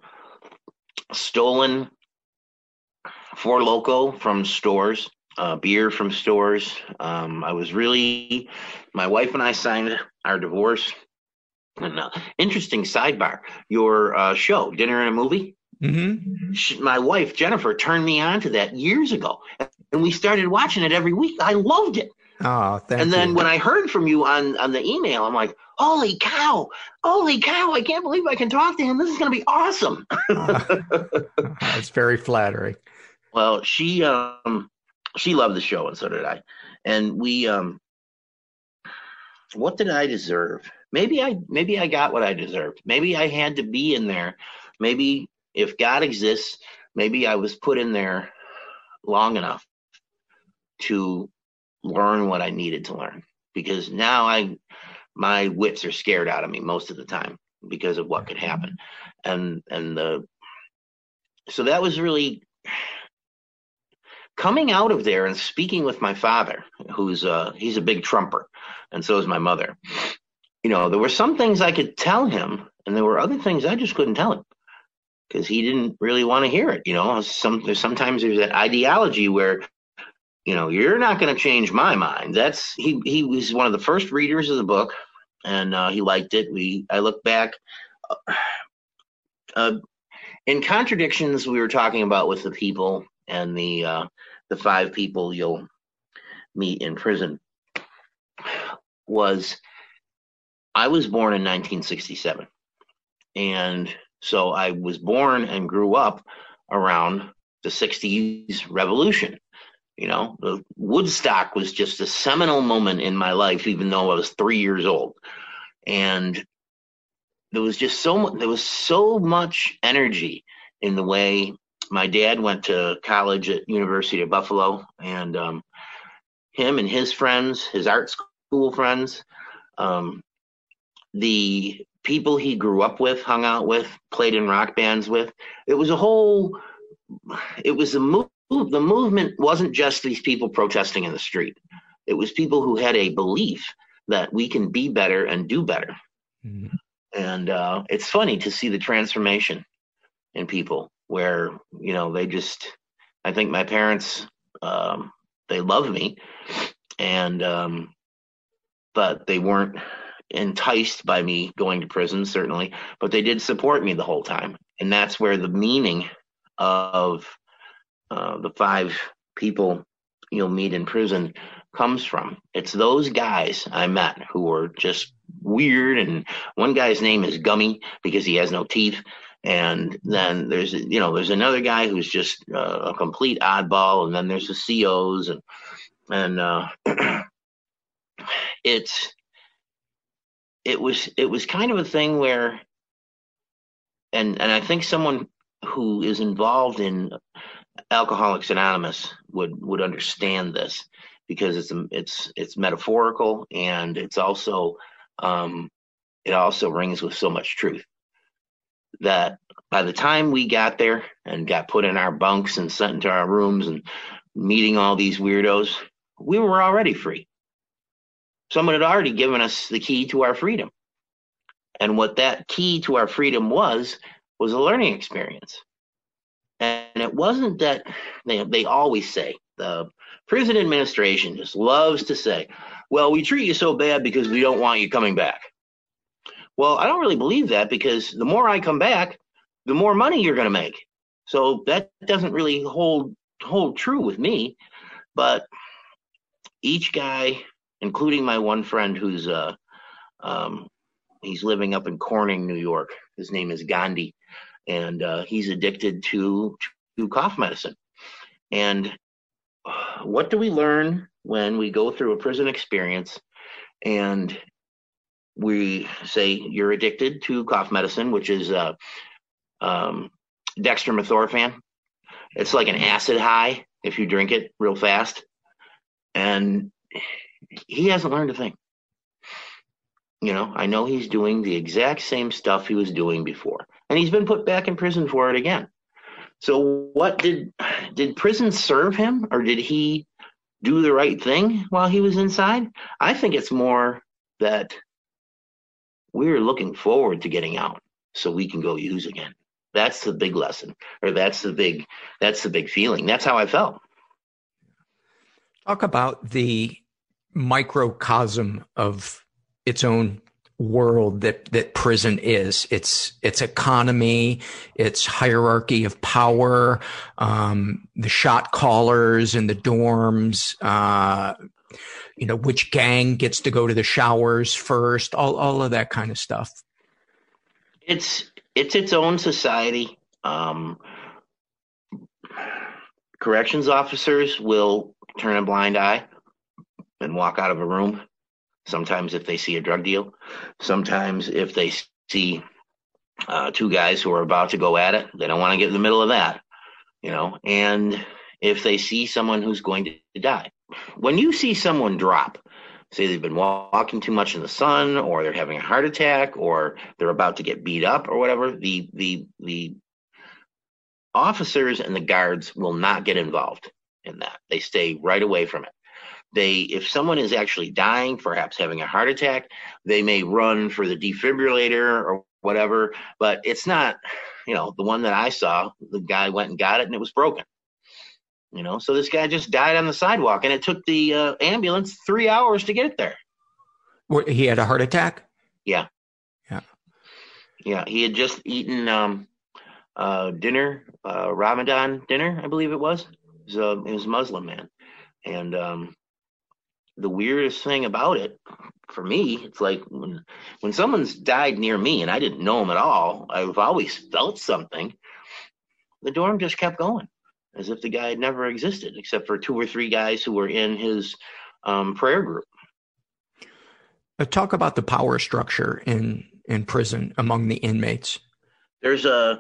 stolen Four Loko from stores, beer from stores. My wife and I signed our divorce. And interesting sidebar, your show, Dinner and a Movie, mm-hmm. My wife, Jennifer, turned me on to that years ago. And we started watching it every week. I loved it. Oh, thank you. And then when I heard from you on the email, I'm like, holy cow, I can't believe I can talk to him. This is going to be awesome. It's very flattering. Well, she loved the show, and so did I. And we, what did I deserve? Maybe I got what I deserved. Maybe I had to be in there. Maybe if God exists, maybe I was put in there long enough to learn what I needed to learn, because now my wits are scared out of me most of the time because of what could happen. So that was really coming out of there and speaking with my father, he's a big Trumper, and so is my mother. You know, there were some things I could tell him, and there were other things I just couldn't tell him. because he didn't really want to hear it. Sometimes there's that ideology where, you're not going to change my mind. He was one of the first readers of the book, and he liked it. I look back in contradictions we were talking about with the people and the 5 people you'll meet in prison. I was born in 1967, and so I was born and grew up around the 60s revolution. The Woodstock was just a seminal moment in my life, even though I was 3 years old. And there was so much energy in the way my dad went to college at University of Buffalo, and him and his friends, his art school friends, the people he grew up with, hung out with, played in rock bands with. It was a move. The movement wasn't just these people protesting in the street. It was people who had a belief that we can be better and do better. Mm-hmm. And it's funny to see the transformation in people where, I think my parents, they love me, and but they weren't enticed by me going to prison, certainly, but they did support me the whole time. And that's where the meaning of the 5 people you'll meet in prison comes from. It's those guys I met who were just weird, and one guy's name is Gummy because he has no teeth, and then there's another guy who's just a complete oddball, and then there's the COs, and it was kind of a thing where, and I think someone who is involved in Alcoholics Anonymous would understand this, because it's metaphorical, and it's also it also rings with so much truth that by the time we got there and got put in our bunks and sent into our rooms and meeting all these weirdos, we were already free. Someone had already given us the key to our freedom, and what that key to our freedom was a learning experience. And it wasn't that they always say, the prison administration just loves to say, well, we treat you so bad because we don't want you coming back. Well, I don't really believe that, because the more I come back, the more money you're going to make. So that doesn't really hold true with me. But each guy, including my one friend who's he's living up in Corning, New York. His name is Gandhi. And he's addicted to cough medicine. And what do we learn when we go through a prison experience and we say you're addicted to cough medicine, which is dextromethorphan? It's like an acid high if you drink it real fast. And he hasn't learned a thing. I know he's doing the exact same stuff he was doing before. And he's been put back in prison for it again. So what did prison serve him, or did he do the right thing while he was inside? I think it's more that we're looking forward to getting out so we can go use again. That's the big lesson, or that's the big feeling. That's how I felt. Talk about the microcosm of its own world that prison is. Its economy, its hierarchy of power, the shot callers in the dorms, which gang gets to go to the showers first, all of that kind of stuff. It's its own society. Corrections officers will turn a blind eye and walk out of a room. Sometimes if they see a drug deal, sometimes if they see 2 guys who are about to go at it, they don't want to get in the middle of that, and if they see someone who's going to die. When you see someone drop, say they've been walking too much in the sun, or they're having a heart attack, or they're about to get beat up or whatever, the officers and the guards will not get involved in that. They stay right away from it. If someone is actually dying, perhaps having a heart attack, they may run for the defibrillator or whatever, but it's not the one that I saw, the guy went and got it and it was broken. So this guy just died on the sidewalk, and it took the ambulance 3 hours to get it there. He had a heart attack? Yeah. He had just eaten dinner, Ramadan dinner, I believe it was. He was a Muslim man. And the weirdest thing about it, for me, it's like when someone's died near me and I didn't know him at all, I've always felt something. The dorm just kept going, as if the guy had never existed, except for 2 or 3 guys who were in his prayer group. Talk about the power structure in prison among the inmates. There's a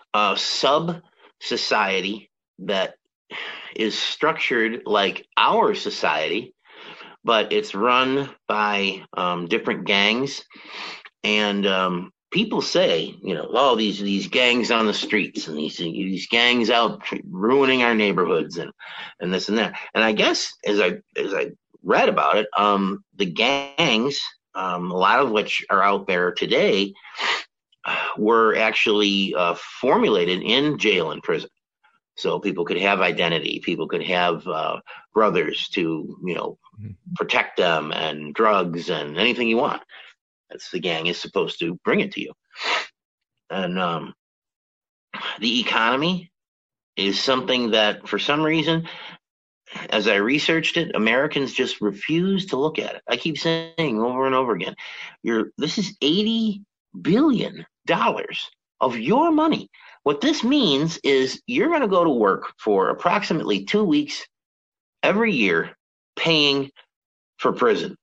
sub-society that is structured like our society, but it's run by different gangs. And people say, these gangs on the streets and these gangs out ruining our neighborhoods and this and that. And I guess as I read about it, the gangs, a lot of which are out there today, were actually formulated in jail and prison. So people could have identity, people could have brothers to, protect them, and drugs and anything you want. That's the gang is supposed to bring it to you. And the economy is something that, for some reason, as I researched it, Americans just refuse to look at it. I keep saying over and over again, this is $80 billion of your money. What this means is you're going to go to work for approximately 2 weeks every year paying for prison.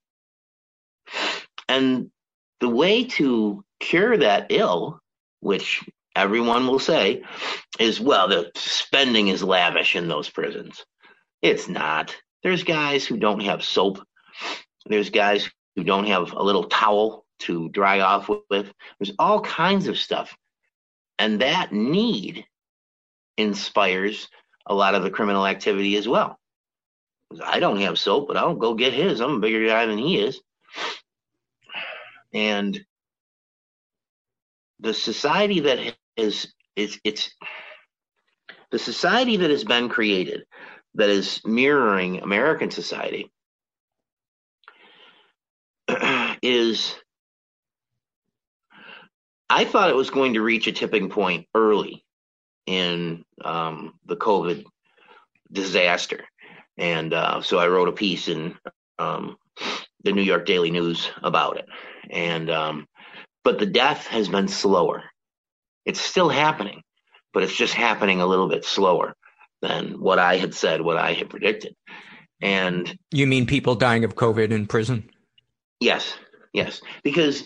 And the way to cure that ill, which everyone will say, is, the spending is lavish in those prisons. It's not. There's guys who don't have soap. There's guys who don't have a little towel to dry off with. There's all kinds of stuff. And that need inspires a lot of the criminal activity as well. I don't have soap, but I'll go get his. I'm a bigger guy than he is. And the society that the society that has been created, that is mirroring American society, is, I thought it was going to reach a tipping point early in the COVID disaster. And so I wrote a piece in the New York Daily News about it. And but the death has been slower. It's still happening, but it's just happening a little bit slower than what I had said, what I had predicted. And you mean people dying of COVID in prison? Yes. Because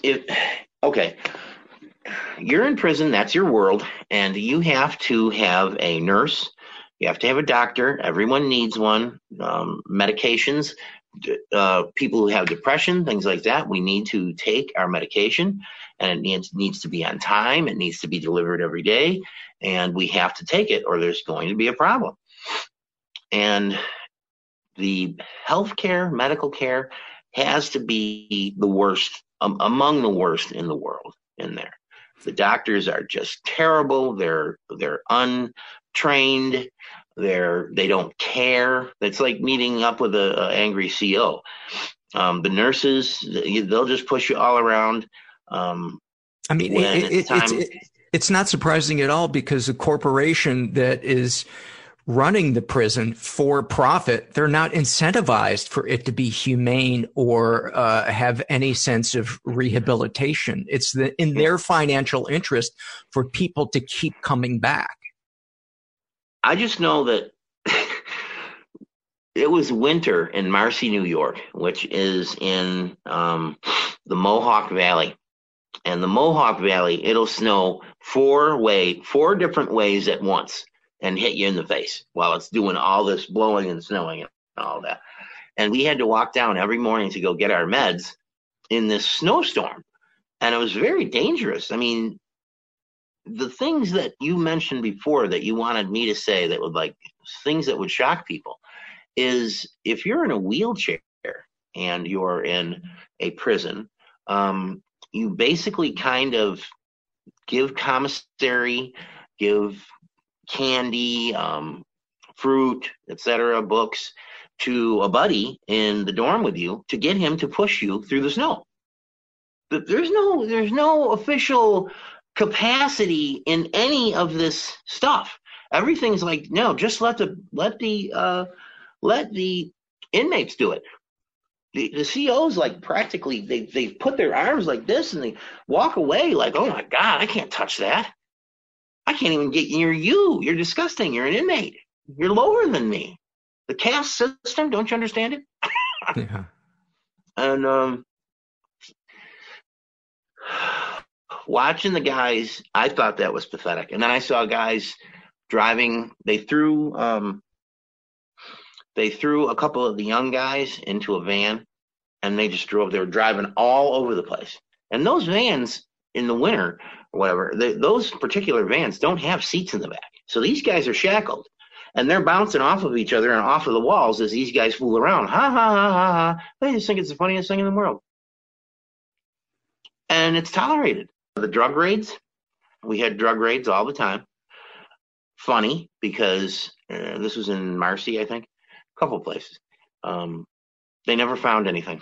you're in prison, that's your world, and you have to have a nurse, you have to have a doctor, everyone needs one, medications, people who have depression, things like that, we need to take our medication, and it needs to be on time, it needs to be delivered every day, and we have to take it or there's going to be a problem. And the healthcare, medical care has to be the worst, among the worst in the world in there. The doctors are just terrible. They're untrained. They don't care. It's like meeting up with an angry CO. The nurses, they'll just push you all around. It's not surprising at all, because the corporation that is running the prison for profit, they're not incentivized for it to be humane or have any sense of rehabilitation. It's in their financial interest for people to keep coming back. I just know that it was winter in Marcy, New York, which is in the Mohawk Valley. And the Mohawk Valley, it'll snow four different ways at once and hit you in the face while it's doing all this blowing and snowing and all that. And we had to walk down every morning to go get our meds in this snowstorm. And it was very dangerous. I mean, the things that you mentioned before that you wanted me to say that would, like, things that would shock people is if you're in a wheelchair and you're in a prison, you basically kind of give commissary, give candy, fruit, etc., books to a buddy in the dorm with you to get him to push you through the snow. There's no official capacity in any of this stuff. Everything's like, no, just let the inmates do it. The COs like practically they put their arms like this and they walk away like, oh my God, I can't touch that. I can't even get near you. You're disgusting. You're an inmate. You're lower than me. The caste system, don't you understand it? Yeah. And watching the guys, I thought that was pathetic. And then I saw guys driving. They threw a couple of the young guys into a van, and they just drove. They were driving all over the place. And those vans in the winter or whatever, those particular vans don't have seats in the back. So these guys are shackled, and they're bouncing off of each other and off of the walls as these guys fool around. Ha, ha, ha, ha, ha. They just think it's the funniest thing in the world. And it's tolerated. The drug raids, we had drug raids all the time. Funny, because this was in Marcy, I think. A couple places. They never found anything.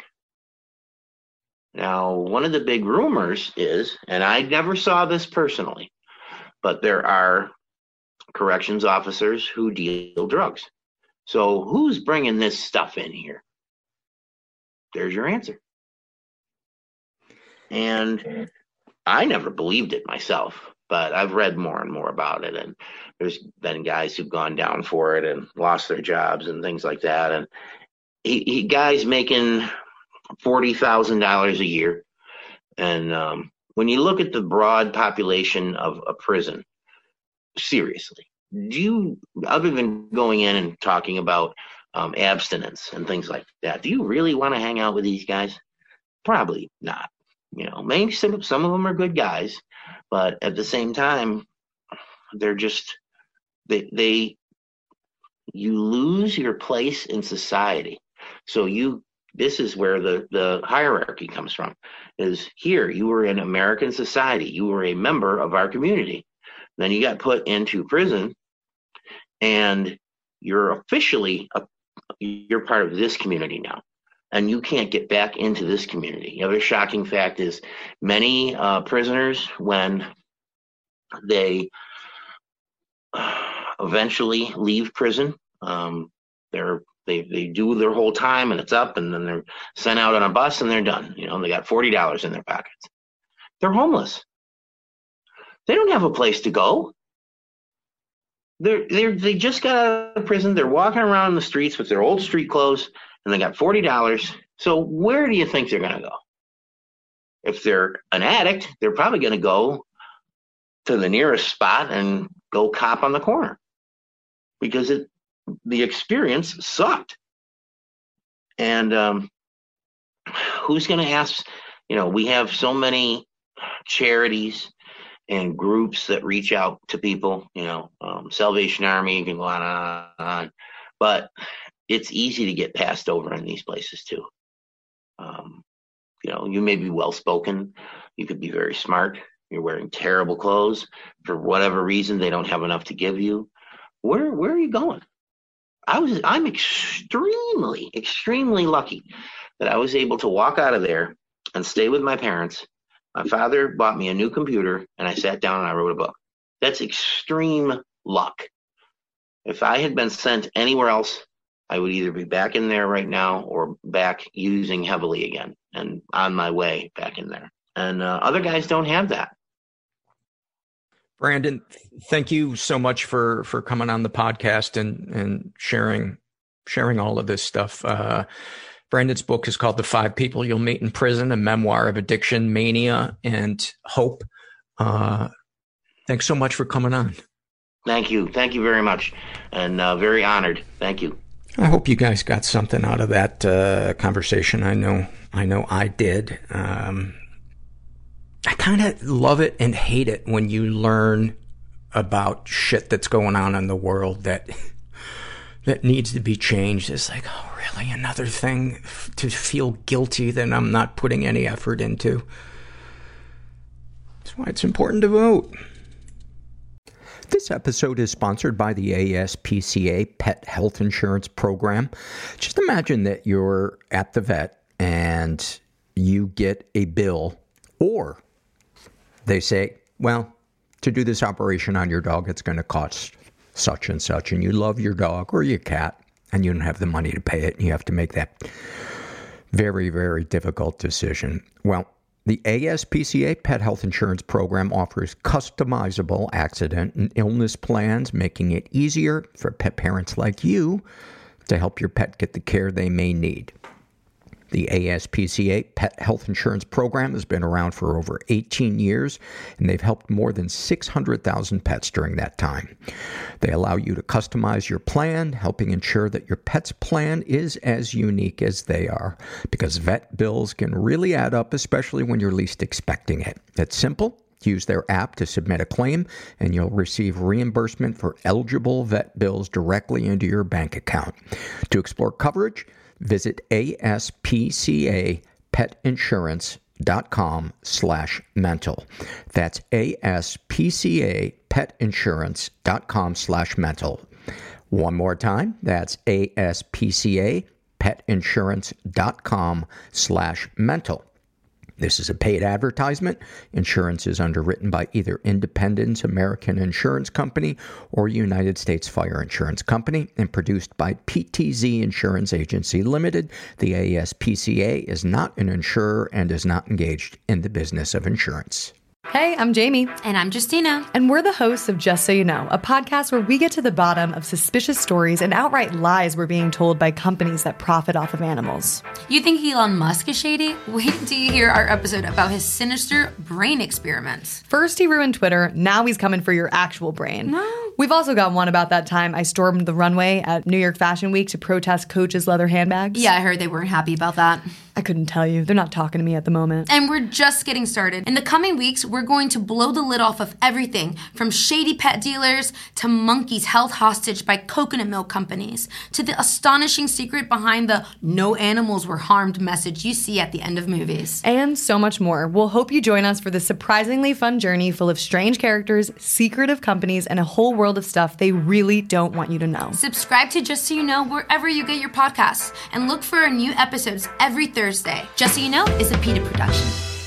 Now, one of the big rumors is, and I never saw this personally, but there are corrections officers who deal drugs. So who's bringing this stuff in here? There's your answer. And I never believed it myself, but I've read more and more about it. And there's been guys who've gone down for it and lost their jobs and things like that. And he guys making $40,000 a year. And when you look at the broad population of a prison, seriously, do you, other than going in and talking about abstinence and things like that, do you really want to hang out with these guys? Probably not. You know, maybe some of them are good guys, but at the same time, they're just you lose your place in society. So this is where the hierarchy comes from. Is here you were in American society, you were a member of our community. Then you got put into prison, and you're officially you're part of this community now. And you can't get back into this community. The other shocking fact is many prisoners, when they eventually leave prison, they do their whole time and it's up, and then they're sent out on a bus and they're done. You know, they got $40 in their pockets. They're homeless. They don't have a place to go. They just got out of prison. They're walking around the streets with their old street clothes, and they got $40. So where do you think they're going to go? If they're an addict, they're probably going to go to the nearest spot and go cop on the corner, because the experience sucked. And who's going to ask? You know, we have so many charities and groups that reach out to people. You know, Salvation Army, you can go on and on. But it's easy to get passed over in these places too. You know, you may be well-spoken. You could be very smart. You're wearing terrible clothes. For whatever reason, they don't have enough to give you. Where are you going? I'm extremely, extremely lucky that I was able to walk out of there and stay with my parents. My father bought me a new computer, and I sat down and I wrote a book. That's extreme luck. If I had been sent anywhere else, I would either be back in there right now or back using heavily again and on my way back in there. And other guys don't have that. Brandon, thank you so much for coming on the podcast and sharing all of this stuff. Brandon's book is called The 5 People You'll Meet in Prison, a memoir of addiction, mania, and hope. Thanks so much for coming on. Thank you. Thank you very much. And very honored. Thank you. I hope you guys got something out of that conversation. I know I did. I kind of love it and hate it when you learn about shit that's going on in the world that needs to be changed. It's like, oh, really? Another thing to feel guilty that I'm not putting any effort into? It's That's why it's important to vote. This episode is sponsored by the ASPCA Pet Health Insurance Program. Just imagine that you're at the vet and you get a bill, or they say, well, to do this operation on your dog, it's going to cost such and such, and you love your dog or your cat, and you don't have the money to pay it, and you have to make that very, very difficult decision. Well, the ASPCA Pet Health Insurance Program offers customizable accident and illness plans, making it easier for pet parents like you to help your pet get the care they may need. The ASPCA Pet Health Insurance Program has been around for over 18 years, and they've helped more than 600,000 pets during that time. They allow you to customize your plan, helping ensure that your pet's plan is as unique as they are, because vet bills can really add up, especially when you're least expecting it. It's simple. Use their app to submit a claim, and you'll receive reimbursement for eligible vet bills directly into your bank account. To explore coverage, visit aspcapetinsurance.com/mental. That's aspcapetinsurance.com/mental. One more time, that's aspcapetinsurance.com/mental. This is a paid advertisement. Insurance is underwritten by either Independence American Insurance Company or United States Fire Insurance Company and produced by PTZ Insurance Agency Limited. The ASPCA is not an insurer and is not engaged in the business of insurance. Hey, I'm Jamie. And I'm Justina. And we're the hosts of Just So You Know, a podcast where we get to the bottom of suspicious stories and outright lies we're being told by companies that profit off of animals. You think Elon Musk is shady? Wait till you hear our episode about his sinister brain experiments. First he ruined Twitter, now he's coming for your actual brain. No. We've also got one about that time I stormed the runway at New York Fashion Week to protest Coach's leather handbags. Yeah, I heard they weren't happy about that. I couldn't tell you. They're not talking to me at the moment. And we're just getting started. In the coming weeks, we're going to blow the lid off of everything from shady pet dealers to monkeys held hostage by coconut milk companies to the astonishing secret behind the "no animals were harmed" message you see at the end of movies. And so much more. We'll hope you join us for this surprisingly fun journey full of strange characters, secretive companies, and a whole world of stuff they really don't want you to know. Subscribe to Just So You Know wherever you get your podcasts and look for our new episodes every Thursday. Just So You Know is a PETA production.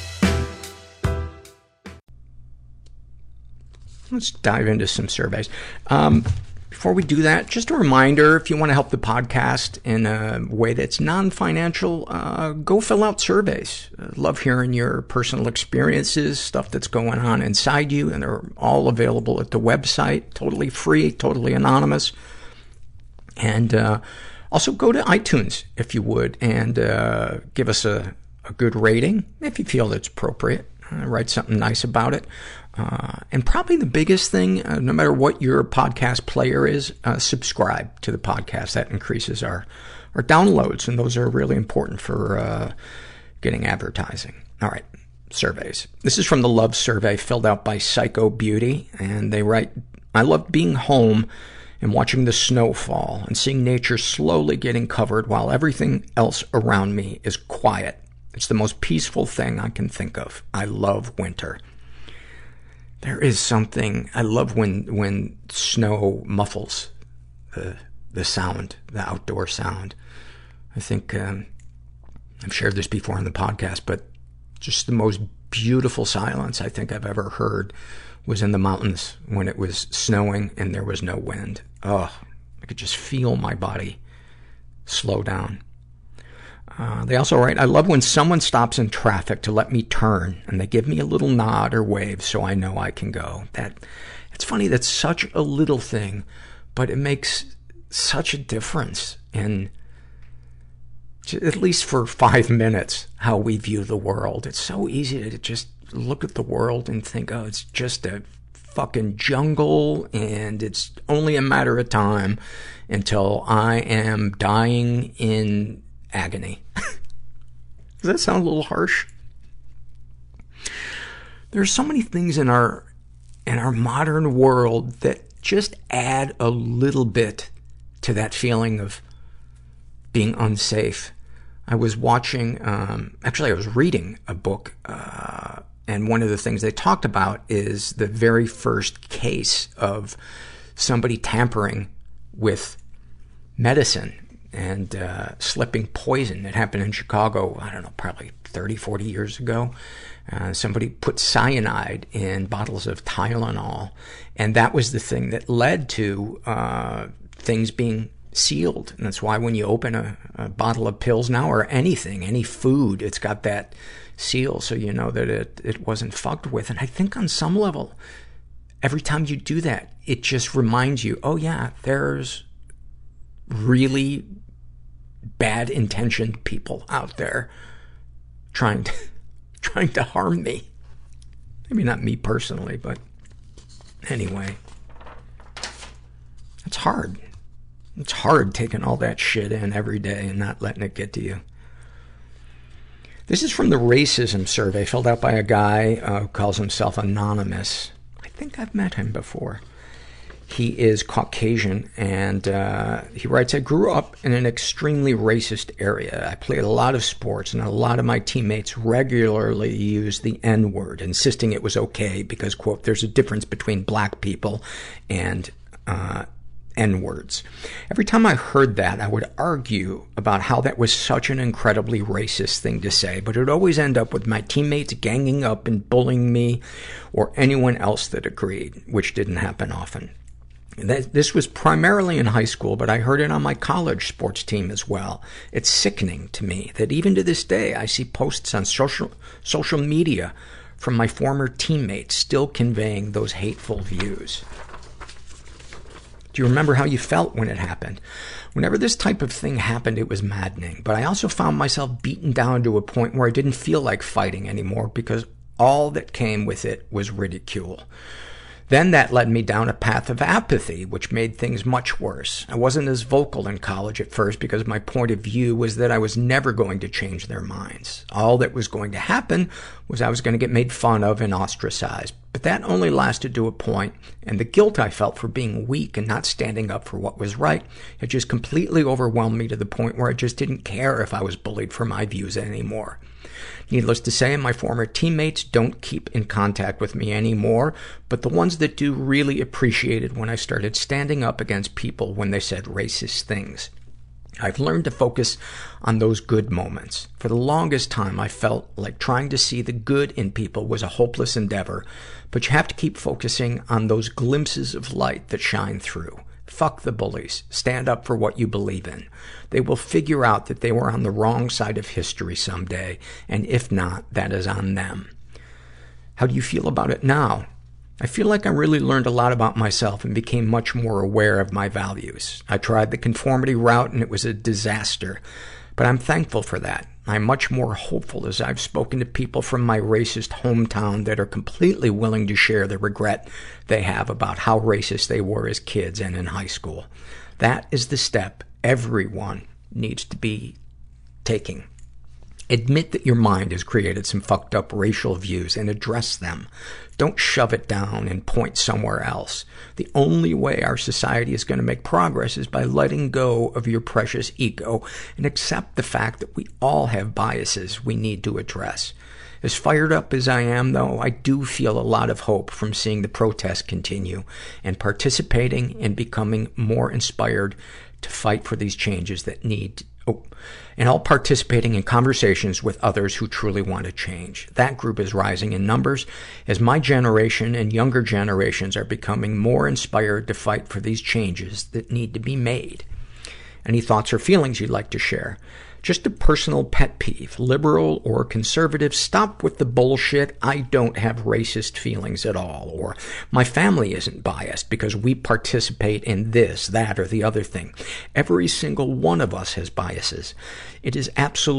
Let's dive into some surveys. Before we do that, just a reminder, if you want to help the podcast in a way that's non-financial, go fill out surveys. Love hearing your personal experiences, stuff that's going on inside you, and they're all available at the website, totally free, totally anonymous. And also go to iTunes, if you would, and give us a good rating, if you feel that's appropriate. Write something nice about it. And probably the biggest thing, no matter what your podcast player is, subscribe to the podcast. That increases our downloads, and those are really important for getting advertising. All right, surveys. This is from the Love Survey filled out by Psycho Beauty, and they write, I love being home and watching the snow fall and seeing nature slowly getting covered while everything else around me is quiet. It's the most peaceful thing I can think of. I love winter. There is something, I love when snow muffles the sound, the outdoor sound. I think, I've shared this before on the podcast, but just the most beautiful silence I think I've ever heard was in the mountains when it was snowing and there was no wind. Oh, I could just feel my body slow down. They also write, I love when someone stops in traffic to let me turn and they give me a little nod or wave so I know I can go. It's funny, that's such a little thing, but it makes such a difference in, at least for 5 minutes, how we view the world. It's so easy to just look at the world and think, oh, it's just a fucking jungle and it's only a matter of time until I am dying in agony. Does that sound a little harsh? There's so many things in our modern world that just add a little bit to that feeling of being unsafe. I was watching, actually I was reading a book, And one of the things they talked about is the very first case of somebody tampering with medicine and slipping poison. It happened in Chicago, I don't know, probably 30, 40 years ago. Somebody put cyanide in bottles of Tylenol, and that was the thing that led to things being sealed. And that's why when you open a bottle of pills now, or anything, any food, it's got that seal so you know that it wasn't fucked with. And I think on some level, every time you do that, it just reminds you, oh yeah, there's really bad intentioned people out there trying to harm me. Maybe not me personally, but anyway. It's hard. It's hard taking all that shit in every day and not letting it get to you. This is from the racism survey filled out by a guy who calls himself Anonymous. I think I've met him before. He is Caucasian, and he writes, I grew up in an extremely racist area. I played a lot of sports, and a lot of my teammates regularly used the N-word, insisting it was okay because, quote, there's a difference between black people and N-words. Every time I heard that, I would argue about how that was such an incredibly racist thing to say, but it would always end up with my teammates ganging up and bullying me or anyone else that agreed, which didn't happen often. This was primarily in high school, but I heard it on my college sports team as well. It's sickening to me that even to this day, I see posts on social media from my former teammates still conveying those hateful views. Do you remember how you felt when it happened? Whenever this type of thing happened, it was maddening, but I also found myself beaten down to a point where I didn't feel like fighting anymore because all that came with it was ridicule. Then that led me down a path of apathy, which made things much worse. I wasn't as vocal in college at first because my point of view was that I was never going to change their minds. All that was going to happen was I was going to get made fun of and ostracized. But that only lasted to a point, and the guilt I felt for being weak and not standing up for what was right had just completely overwhelmed me to the point where I just didn't care if I was bullied for my views anymore. Needless to say, my former teammates don't keep in contact with me anymore, but the ones that do really appreciated when I started standing up against people when they said racist things. I've learned to focus on those good moments. For the longest time, I felt like trying to see the good in people was a hopeless endeavor, but you have to keep focusing on those glimpses of light that shine through. Fuck the bullies. Stand up for what you believe in. They will figure out that they were on the wrong side of history someday, and if not, that is on them. How do you feel about it now? I feel like I really learned a lot about myself and became much more aware of my values. I tried the conformity route and it was a disaster, but I'm thankful for that. I'm much more hopeful as I've spoken to people from my racist hometown that are completely willing to share the regret they have about how racist they were as kids and in high school. That is the step everyone needs to be taking. Admit that your mind has created some fucked up racial views and address them. Don't shove it down and point somewhere else. The only way our society is going to make progress is by letting go of your precious ego and accept the fact that we all have biases we need to address. As fired up as I am, though, I do feel a lot of hope from seeing the protests continue and participating and becoming more inspired to fight for these changes that and all participating in conversations with others who truly want to change. That group is rising in numbers as my generation and younger generations are becoming more inspired to fight for these changes that need to be made. Any thoughts or feelings you'd like to share? Just a personal pet peeve, liberal or conservative, stop with the bullshit, I don't have racist feelings at all, or my family isn't biased because we participate in this, that, or the other thing. Every single one of us has biases. There is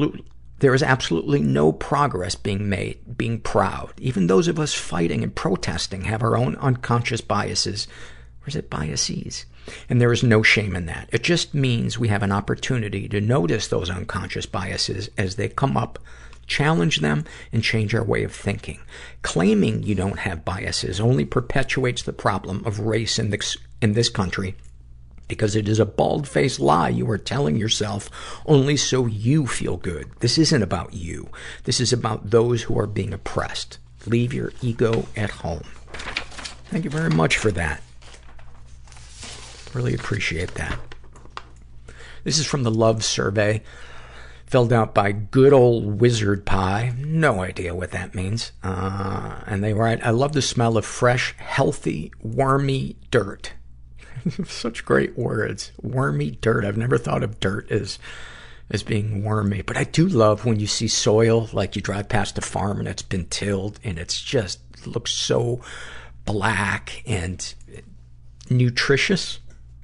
absolutely no progress being made, being proud. Even those of us fighting and protesting have our own unconscious biases. Or is it biases? And there is no shame in that. It just means we have an opportunity to notice those unconscious biases as they come up, challenge them, and change our way of thinking. Claiming you don't have biases only perpetuates the problem of race in this country, because it is a bald-faced lie you are telling yourself only so you feel good. This isn't about you. This is about those who are being oppressed. Leave your ego at home. Thank you very much for that. Really appreciate that. This is from the Love Survey, filled out by good old Wizard Pie. No idea what that means. And they write, I love the smell of fresh, healthy, wormy dirt. Such great words. Wormy dirt. I've never thought of dirt as being wormy. But I do love when you see soil, like you drive past a farm and it's been tilled and it's just looks so black and nutritious.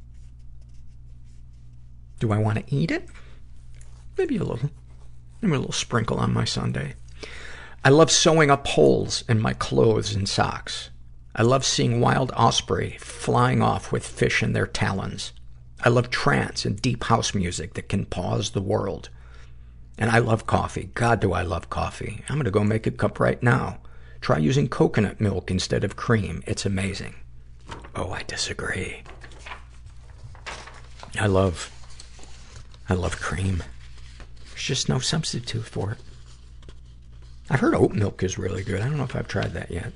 Do I want to eat it? Maybe a little sprinkle on my sundae. I love sewing up holes in my clothes and socks. I love seeing wild osprey flying off with fish in their talons. I love trance and deep house music that can pause the world. And I love coffee. God, do I love coffee. I'm going to go make a cup right now. Try using coconut milk instead of cream. It's amazing. Oh, I disagree. I love cream. There's just no substitute for it. I've heard oat milk is really good. I don't know if I've tried that yet.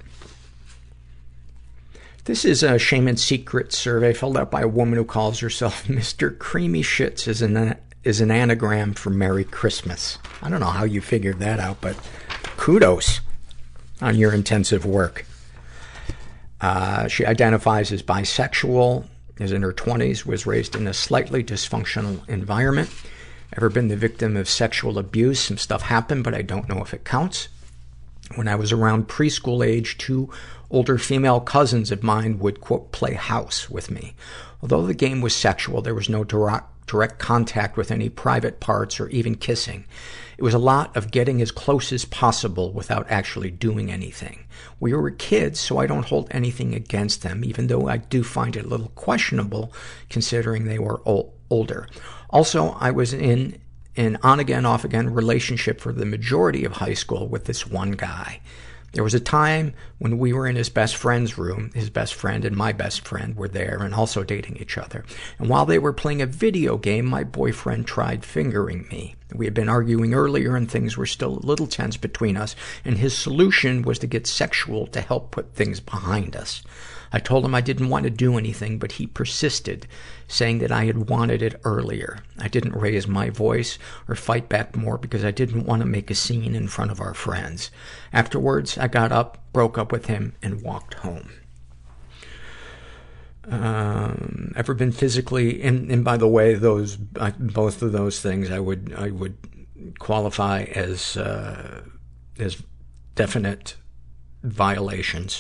This is a Shame and Secret survey filled out by a woman who calls herself Mr. Creamy Shits is an anagram for Merry Christmas. I don't know how you figured that out, but kudos on your intensive work. She identifies as bisexual, is in her 20s, was raised in a slightly dysfunctional environment. Ever been the victim of sexual abuse? Some stuff happened, but I don't know if it counts. When I was around preschool age, 2 older female cousins of mine would, quote, play house with me. Although the game was sexual, there was no direct contact with any private parts or even kissing. It was a lot of getting as close as possible without actually doing anything. We were kids, so I don't hold anything against them, even though I do find it a little questionable considering they were older. Also, I was in an on-again, off-again relationship for the majority of high school with this one guy. There was a time when we were in his best friend's room. His best friend and my best friend were there and also dating each other. And while they were playing a video game, my boyfriend tried fingering me. We had been arguing earlier and things were still a little tense between us, and his solution was to get sexual to help put things behind us. I told him I didn't want to do anything, but he persisted, saying that I had wanted it earlier. I didn't raise my voice or fight back more because I didn't want to make a scene in front of our friends. Afterwards, I got up, broke up with him, and walked home. Ever been physically, and by the way, both of those things I would qualify as definite violations.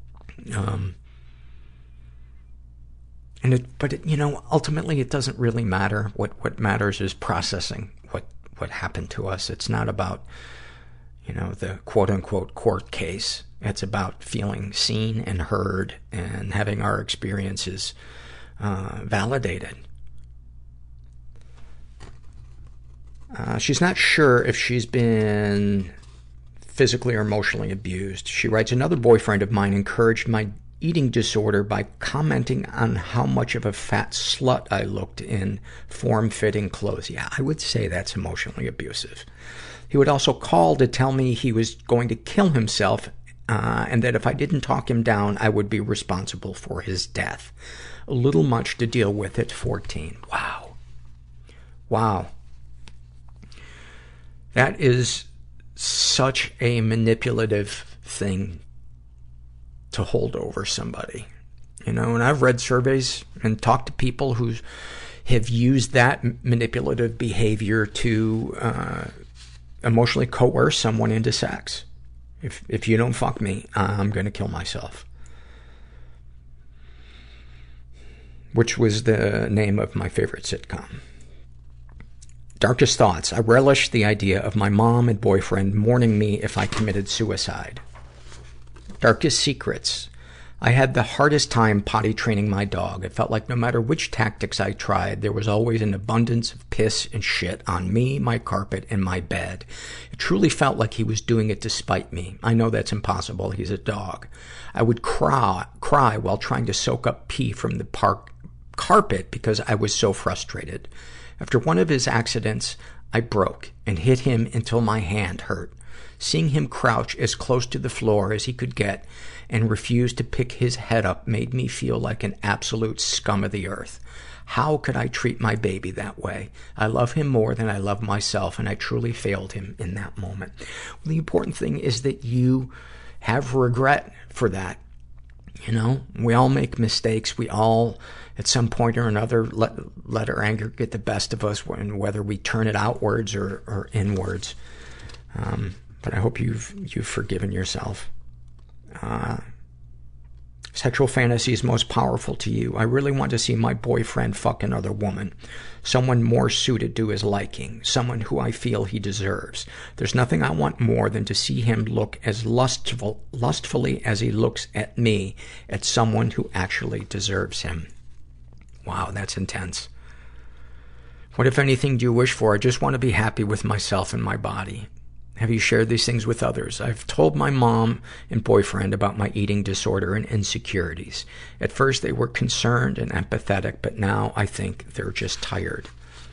Ultimately it doesn't really matter. What matters is processing what happened to us. It's not about, the quote unquote court case. It's about feeling seen and heard and having our experiences, validated. She's not sure if she's been physically or emotionally abused. She writes, another boyfriend of mine encouraged my eating disorder by commenting on how much of a fat slut I looked in form-fitting clothes. Yeah, I would say that's emotionally abusive. He would also call to tell me he was going to kill himself, and that if I didn't talk him down, I would be responsible for his death. A little much to deal with at 14. Wow. That is such a manipulative thing to hold over somebody. And I've read surveys and talked to people who have used that manipulative behavior to emotionally coerce someone into sex. If you don't fuck me, I'm going to kill myself. Which was the name of my favorite sitcom. Darkest thoughts. I relish the idea of my mom and boyfriend mourning me if I committed suicide. Darkest secrets. I had the hardest time potty training my dog. It felt like no matter which tactics I tried, there was always an abundance of piss and shit on me, my carpet, and my bed. It truly felt like he was doing it to spite me. I know that's impossible. He's a dog. I would cry while trying to soak up pee from the park carpet because I was so frustrated. After one of his accidents, I broke and hit him until my hand hurt. Seeing him crouch as close to the floor as he could get and refuse to pick his head up made me feel like an absolute scum of the earth. How could I treat my baby that way? I love him more than I love myself, and I truly failed him in that moment. Well, the important thing is that you have regret for that. You know, we all make mistakes. We all, at some point or another, let our anger get the best of us, whether we turn it outwards or inwards. But I hope you've forgiven yourself. Sexual fantasies most powerful to you. I really want to see my boyfriend fuck another woman. Someone more suited to his liking. Someone who I feel he deserves. There's nothing I want more than to see him look as lustfully as he looks at me, at someone who actually deserves him. Wow, that's intense. What, if anything, do you wish for? I just want to be happy with myself and my body. Have you shared these things with others? I've told my mom and boyfriend about my eating disorder and insecurities. At first, they were concerned and empathetic, but now I think they're just tired.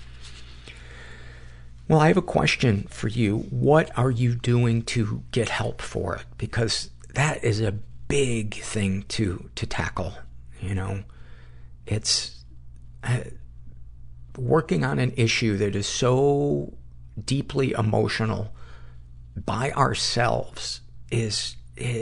Well, I have a question for you. What are you doing to get help for it? Because that is a big thing to tackle. You know, it's working on an issue that is so deeply emotional by ourselves it's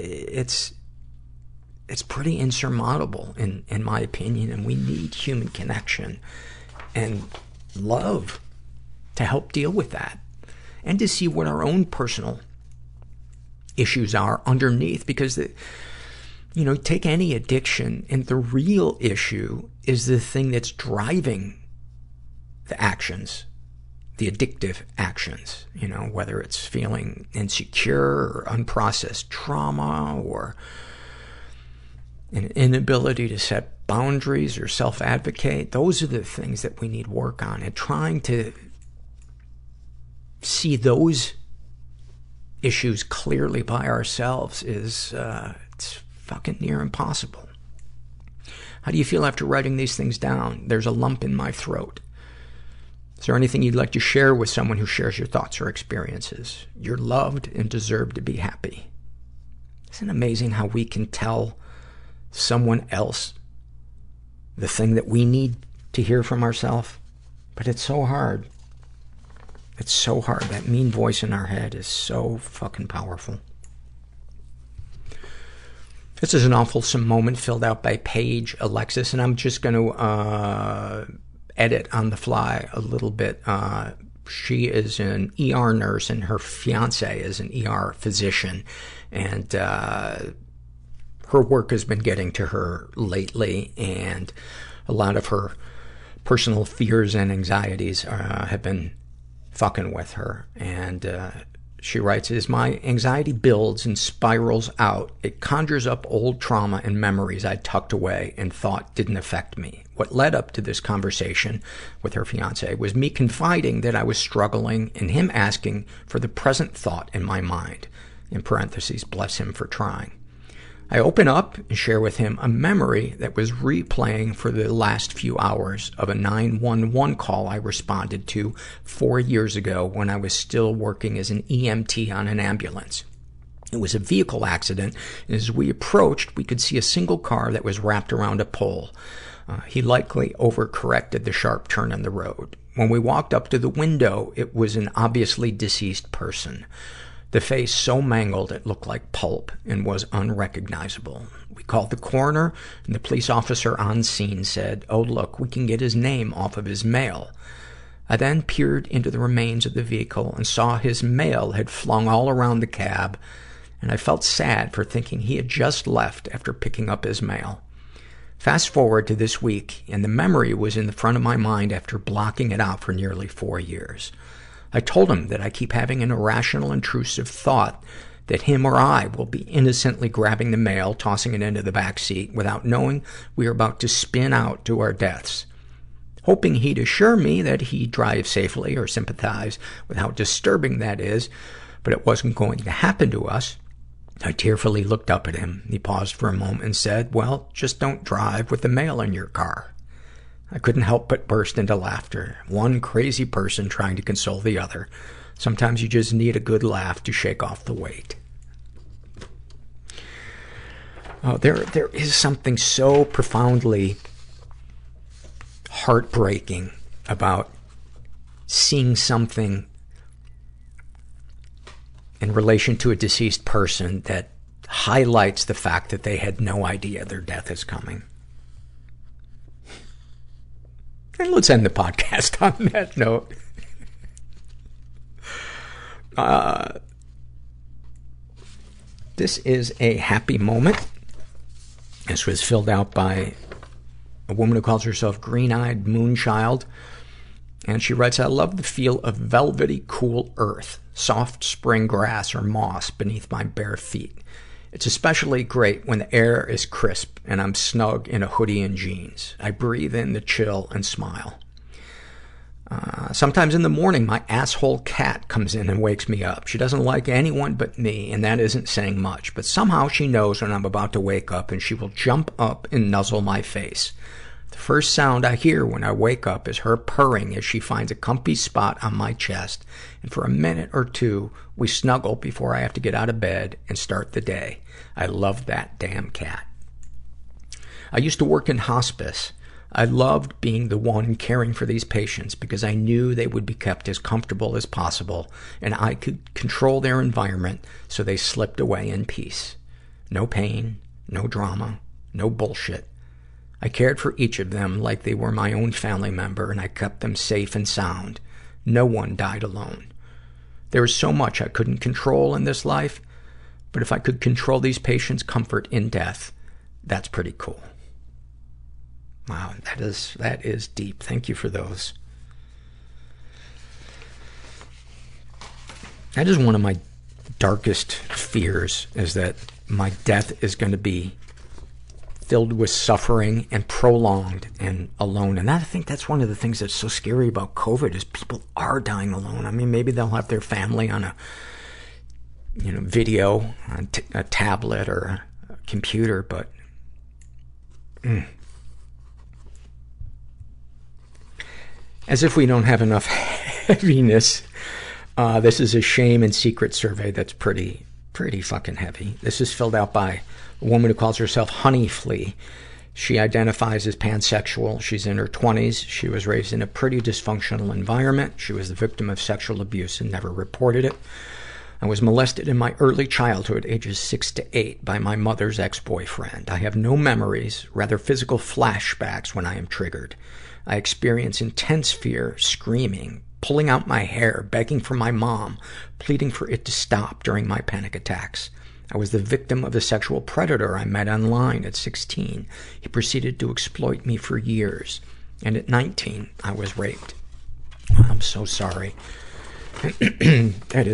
pretty insurmountable in my opinion, and we need human connection and love to help deal with that and to see what our own personal issues are underneath. Because take any addiction, and the real issue is the thing that's driving the actions, the addictive actions, whether it's feeling insecure or unprocessed trauma or an inability to set boundaries or self-advocate. Those are the things that we need work on, and trying to see those issues clearly by ourselves is, it's fucking near impossible. How do you feel after writing these things down? There's a lump in my throat. Is there anything you'd like to share with someone who shares your thoughts or experiences? You're loved and deserve to be happy. Isn't it amazing how we can tell someone else the thing that we need to hear from ourselves? But it's so hard. It's so hard. That mean voice in our head is so fucking powerful. This is an awfulsome moment filled out by Paige Alexis, and I'm just going to edit on the fly a little bit. She is an ER nurse, and her fiance is an ER physician, and her work has been getting to her lately, and a lot of her personal fears and anxieties have been fucking with her. And she writes, as my anxiety builds and spirals out, it conjures up old trauma and memories I tucked away and thought didn't affect me. What led up to this conversation with her fiancé was me confiding that I was struggling, and him asking for the present thought in my mind. In parentheses, bless him for trying. I open up and share with him a memory that was replaying for the last few hours of a 911 call I responded to 4 years ago when I was still working as an EMT on an ambulance. It was a vehicle accident, and as we approached, we could see a single car that was wrapped around a pole. He likely overcorrected the sharp turn in the road. When we walked up to the window, it was an obviously deceased person. The face so mangled it looked like pulp and was unrecognizable. We called the coroner, and the police officer on scene said, "Oh, look, we can get his name off of his mail." I then peered into the remains of the vehicle and saw his mail had flung all around the cab, and I felt sad for thinking he had just left after picking up his mail. Fast forward to this week, and the memory was in the front of my mind after blocking it out for nearly 4 years. I told him that I keep having an irrational, intrusive thought that him or I will be innocently grabbing the mail, tossing it into the back seat, without knowing we are about to spin out to our deaths. Hoping he'd assure me that he'd drive safely or sympathize with how disturbing that is, but it wasn't going to happen to us. I tearfully looked up at him. He paused for a moment and said, "Well, just don't drive with the mail in your car." I couldn't help but burst into laughter. One crazy person trying to console the other. Sometimes you just need a good laugh to shake off the weight. There is something so profoundly heartbreaking about seeing something in relation to a deceased person that highlights the fact that they had no idea their death is coming. And let's end the podcast on that note. This is a happy moment. This was filled out by a woman who calls herself Green-Eyed Moonchild. And she writes, I love the feel of velvety, cool earth, soft spring grass or moss beneath my bare feet. It's especially great when the air is crisp and I'm snug in a hoodie and jeans. I breathe in the chill and smile. Sometimes in the morning, my asshole cat comes in and wakes me up. She doesn't like anyone but me, and that isn't saying much. But somehow she knows when I'm about to wake up, and she will jump up and nuzzle my face. The first sound I hear when I wake up is her purring as she finds a comfy spot on my chest. And for a minute or two, we snuggle before I have to get out of bed and start the day. I love that damn cat. I used to work in hospice. I loved being the one caring for these patients because I knew they would be kept as comfortable as possible, and I could control their environment so they slipped away in peace. No pain, no drama, no bullshit. I cared for each of them like they were my own family member, and I kept them safe and sound. No one died alone. There is so much I couldn't control in this life, but if I could control these patients' comfort in death, that's pretty cool. Wow, that is deep. Thank you for those. That is one of my darkest fears, is that my death is going to be filled with suffering and prolonged and alone. And I think that's one of the things that's so scary about COVID is people are dying alone. I mean, maybe they'll have their family on a, video on a tablet or a computer, but as if we don't have enough heaviness, this is a shame and secret survey that's pretty fucking heavy. This is filled out by a woman who calls herself Honey Flea. She identifies as pansexual. She's in her 20s. She was raised in a pretty dysfunctional environment. She was the victim of sexual abuse and never reported it. I was molested in my early childhood, ages 6 to 8, by my mother's ex-boyfriend. I have no memories, rather physical flashbacks when I am triggered. I experience intense fear, screaming, pulling out my hair, begging for my mom, pleading for it to stop during my panic attacks. I was the victim of a sexual predator I met online at 16. He proceeded to exploit me for years. And at 19, I was raped. I'm so sorry. That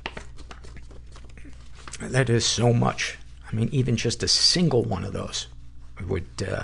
is so much. I mean, even just a single one of those would,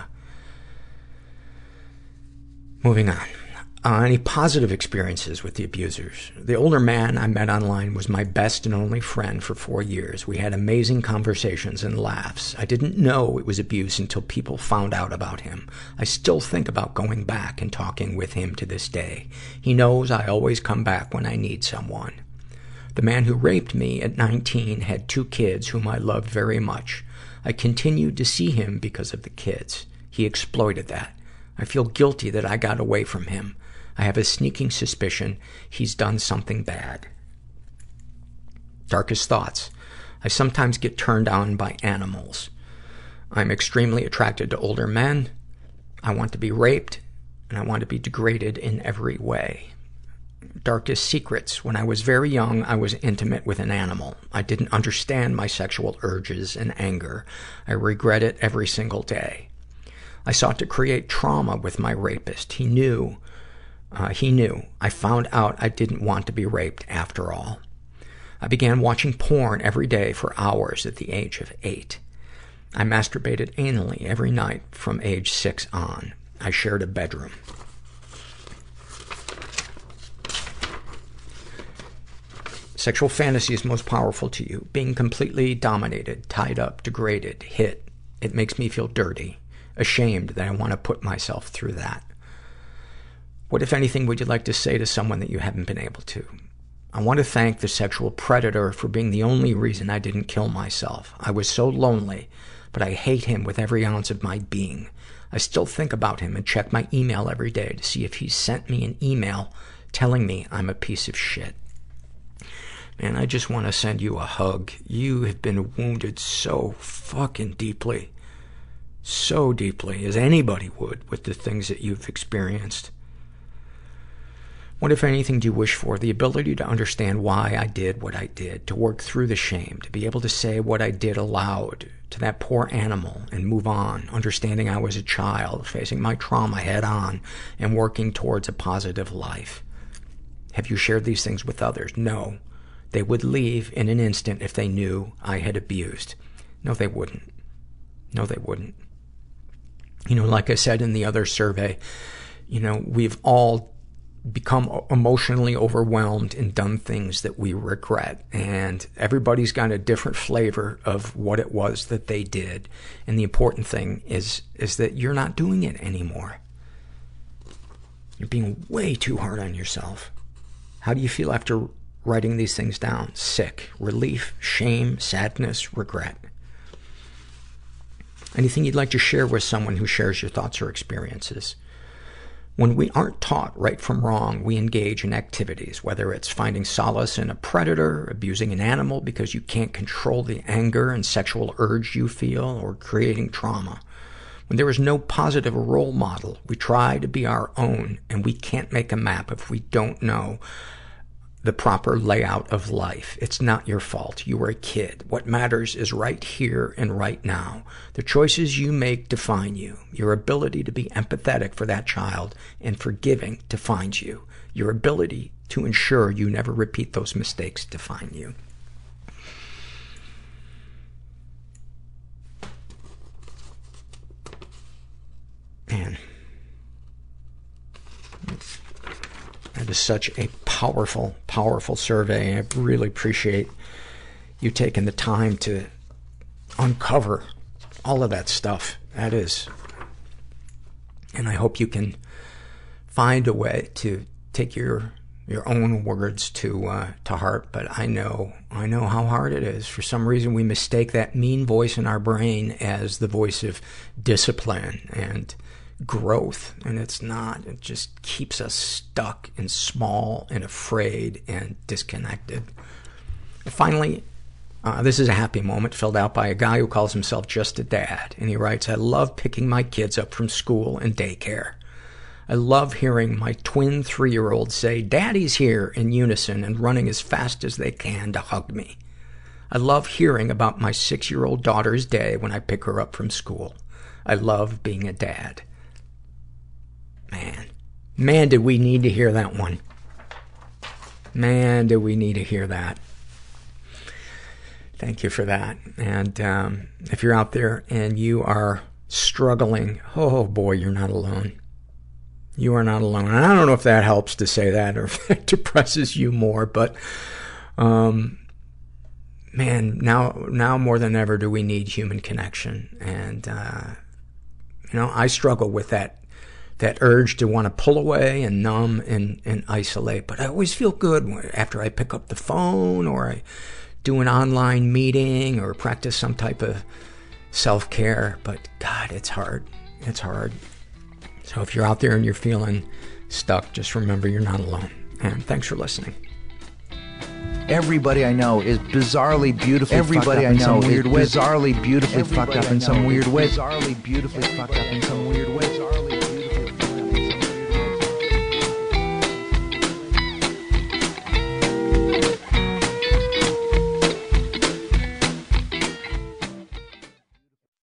moving on. Any positive experiences with the abusers? The older man I met online was my best and only friend for 4 years. We had amazing conversations and laughs. I didn't know it was abuse until people found out about him. I still think about going back and talking with him to this day. He knows I always come back when I need someone. The man who raped me at 19 had 2 kids whom I loved very much. I continued to see him because of the kids. He exploited that. I feel guilty that I got away from him. I have a sneaking suspicion he's done something bad. Darkest thoughts. I sometimes get turned on by animals. I'm extremely attracted to older men. I want to be raped, and I want to be degraded in every way. Darkest secrets. When I was very young, I was intimate with an animal. I didn't understand my sexual urges and anger. I regret it every single day. I sought to create trauma with my rapist. He knew. I found out I didn't want to be raped after all. I began watching porn every day for hours at the age of 8. I masturbated anally every night from age 6 on. I shared a bedroom. Sexual fantasies most powerful to you. Being completely dominated, tied up, degraded, hit. It makes me feel dirty. Ashamed that I want to put myself through that. What, if anything, would you like to say to someone that you haven't been able to? I want to thank the sexual predator for being the only reason I didn't kill myself. I was so lonely, but I hate him with every ounce of my being. I still think about him and check my email every day to see if he's sent me an email telling me I'm a piece of shit. Man, I just want to send you a hug. You have been wounded so fucking deeply. So deeply, as anybody would, with the things that you've experienced. What, if anything, do you wish for? The ability to understand why I did what I did, to work through the shame, to be able to say what I did aloud to that poor animal and move on, understanding I was a child, facing my trauma head on, and working towards a positive life. Have you shared these things with others? No. They would leave in an instant if they knew I had abused. No, they wouldn't. No, they wouldn't. You know, like I said in the other survey, you know, we've all become emotionally overwhelmed and done things that we regret. And everybody's got a different flavor of what it was that they did. And the important thing is that you're not doing it anymore. You're being way too hard on yourself. How do you feel after writing these things down? Sick, relief, shame, sadness, regret. Anything you'd like to share with someone who shares your thoughts or experiences? When we aren't taught right from wrong, we engage in activities, whether it's finding solace in a predator, abusing an animal because you can't control the anger and sexual urge you feel, or creating trauma. When there is no positive role model, we try to be our own, and we can't make a map if we don't know the proper layout of life. It's not your fault. You were a kid. What matters is right here and right now. The choices you make define you. Your ability to be empathetic for that child and forgiving defines you. Your ability to ensure you never repeat those mistakes define you. Man. That is such a powerful, powerful survey. I really appreciate you taking the time to uncover all of that stuff. That is. And I hope you can find a way to take your own words to heart. But I know how hard it is. For some reason, we mistake that mean voice in our brain as the voice of discipline and growth, and it's not. It just keeps us stuck and small and afraid and disconnected. Finally, this is a happy moment filled out by a guy who calls himself Just a Dad, and he writes, I love picking my kids up from school and daycare. I love hearing my twin 3-year-olds say, Daddy's here, in unison and running as fast as they can to hug me. I love hearing about my 6-year-old daughter's day when I pick her up from school. I love being a dad. Man, did we need to hear that one. Man, do we need to hear that. Thank you for that. And if you're out there and you are struggling, oh boy, you're not alone. You are not alone. And I don't know if that helps to say that or if that depresses you more, but man, now more than ever do we need human connection. And I struggle with that urge to want to pull away and numb and isolate. But I always feel good after I pick up the phone or I do an online meeting or practice some type of self-care. But God, it's hard. It's hard. So if you're out there and you're feeling stuck, just remember you're not alone. And thanks for listening. Everybody I know is bizarrely beautifully Everybody I know is bizarrely beautifully fucked up in some weird way. Bizarrely beautifully fucked up in some weird way.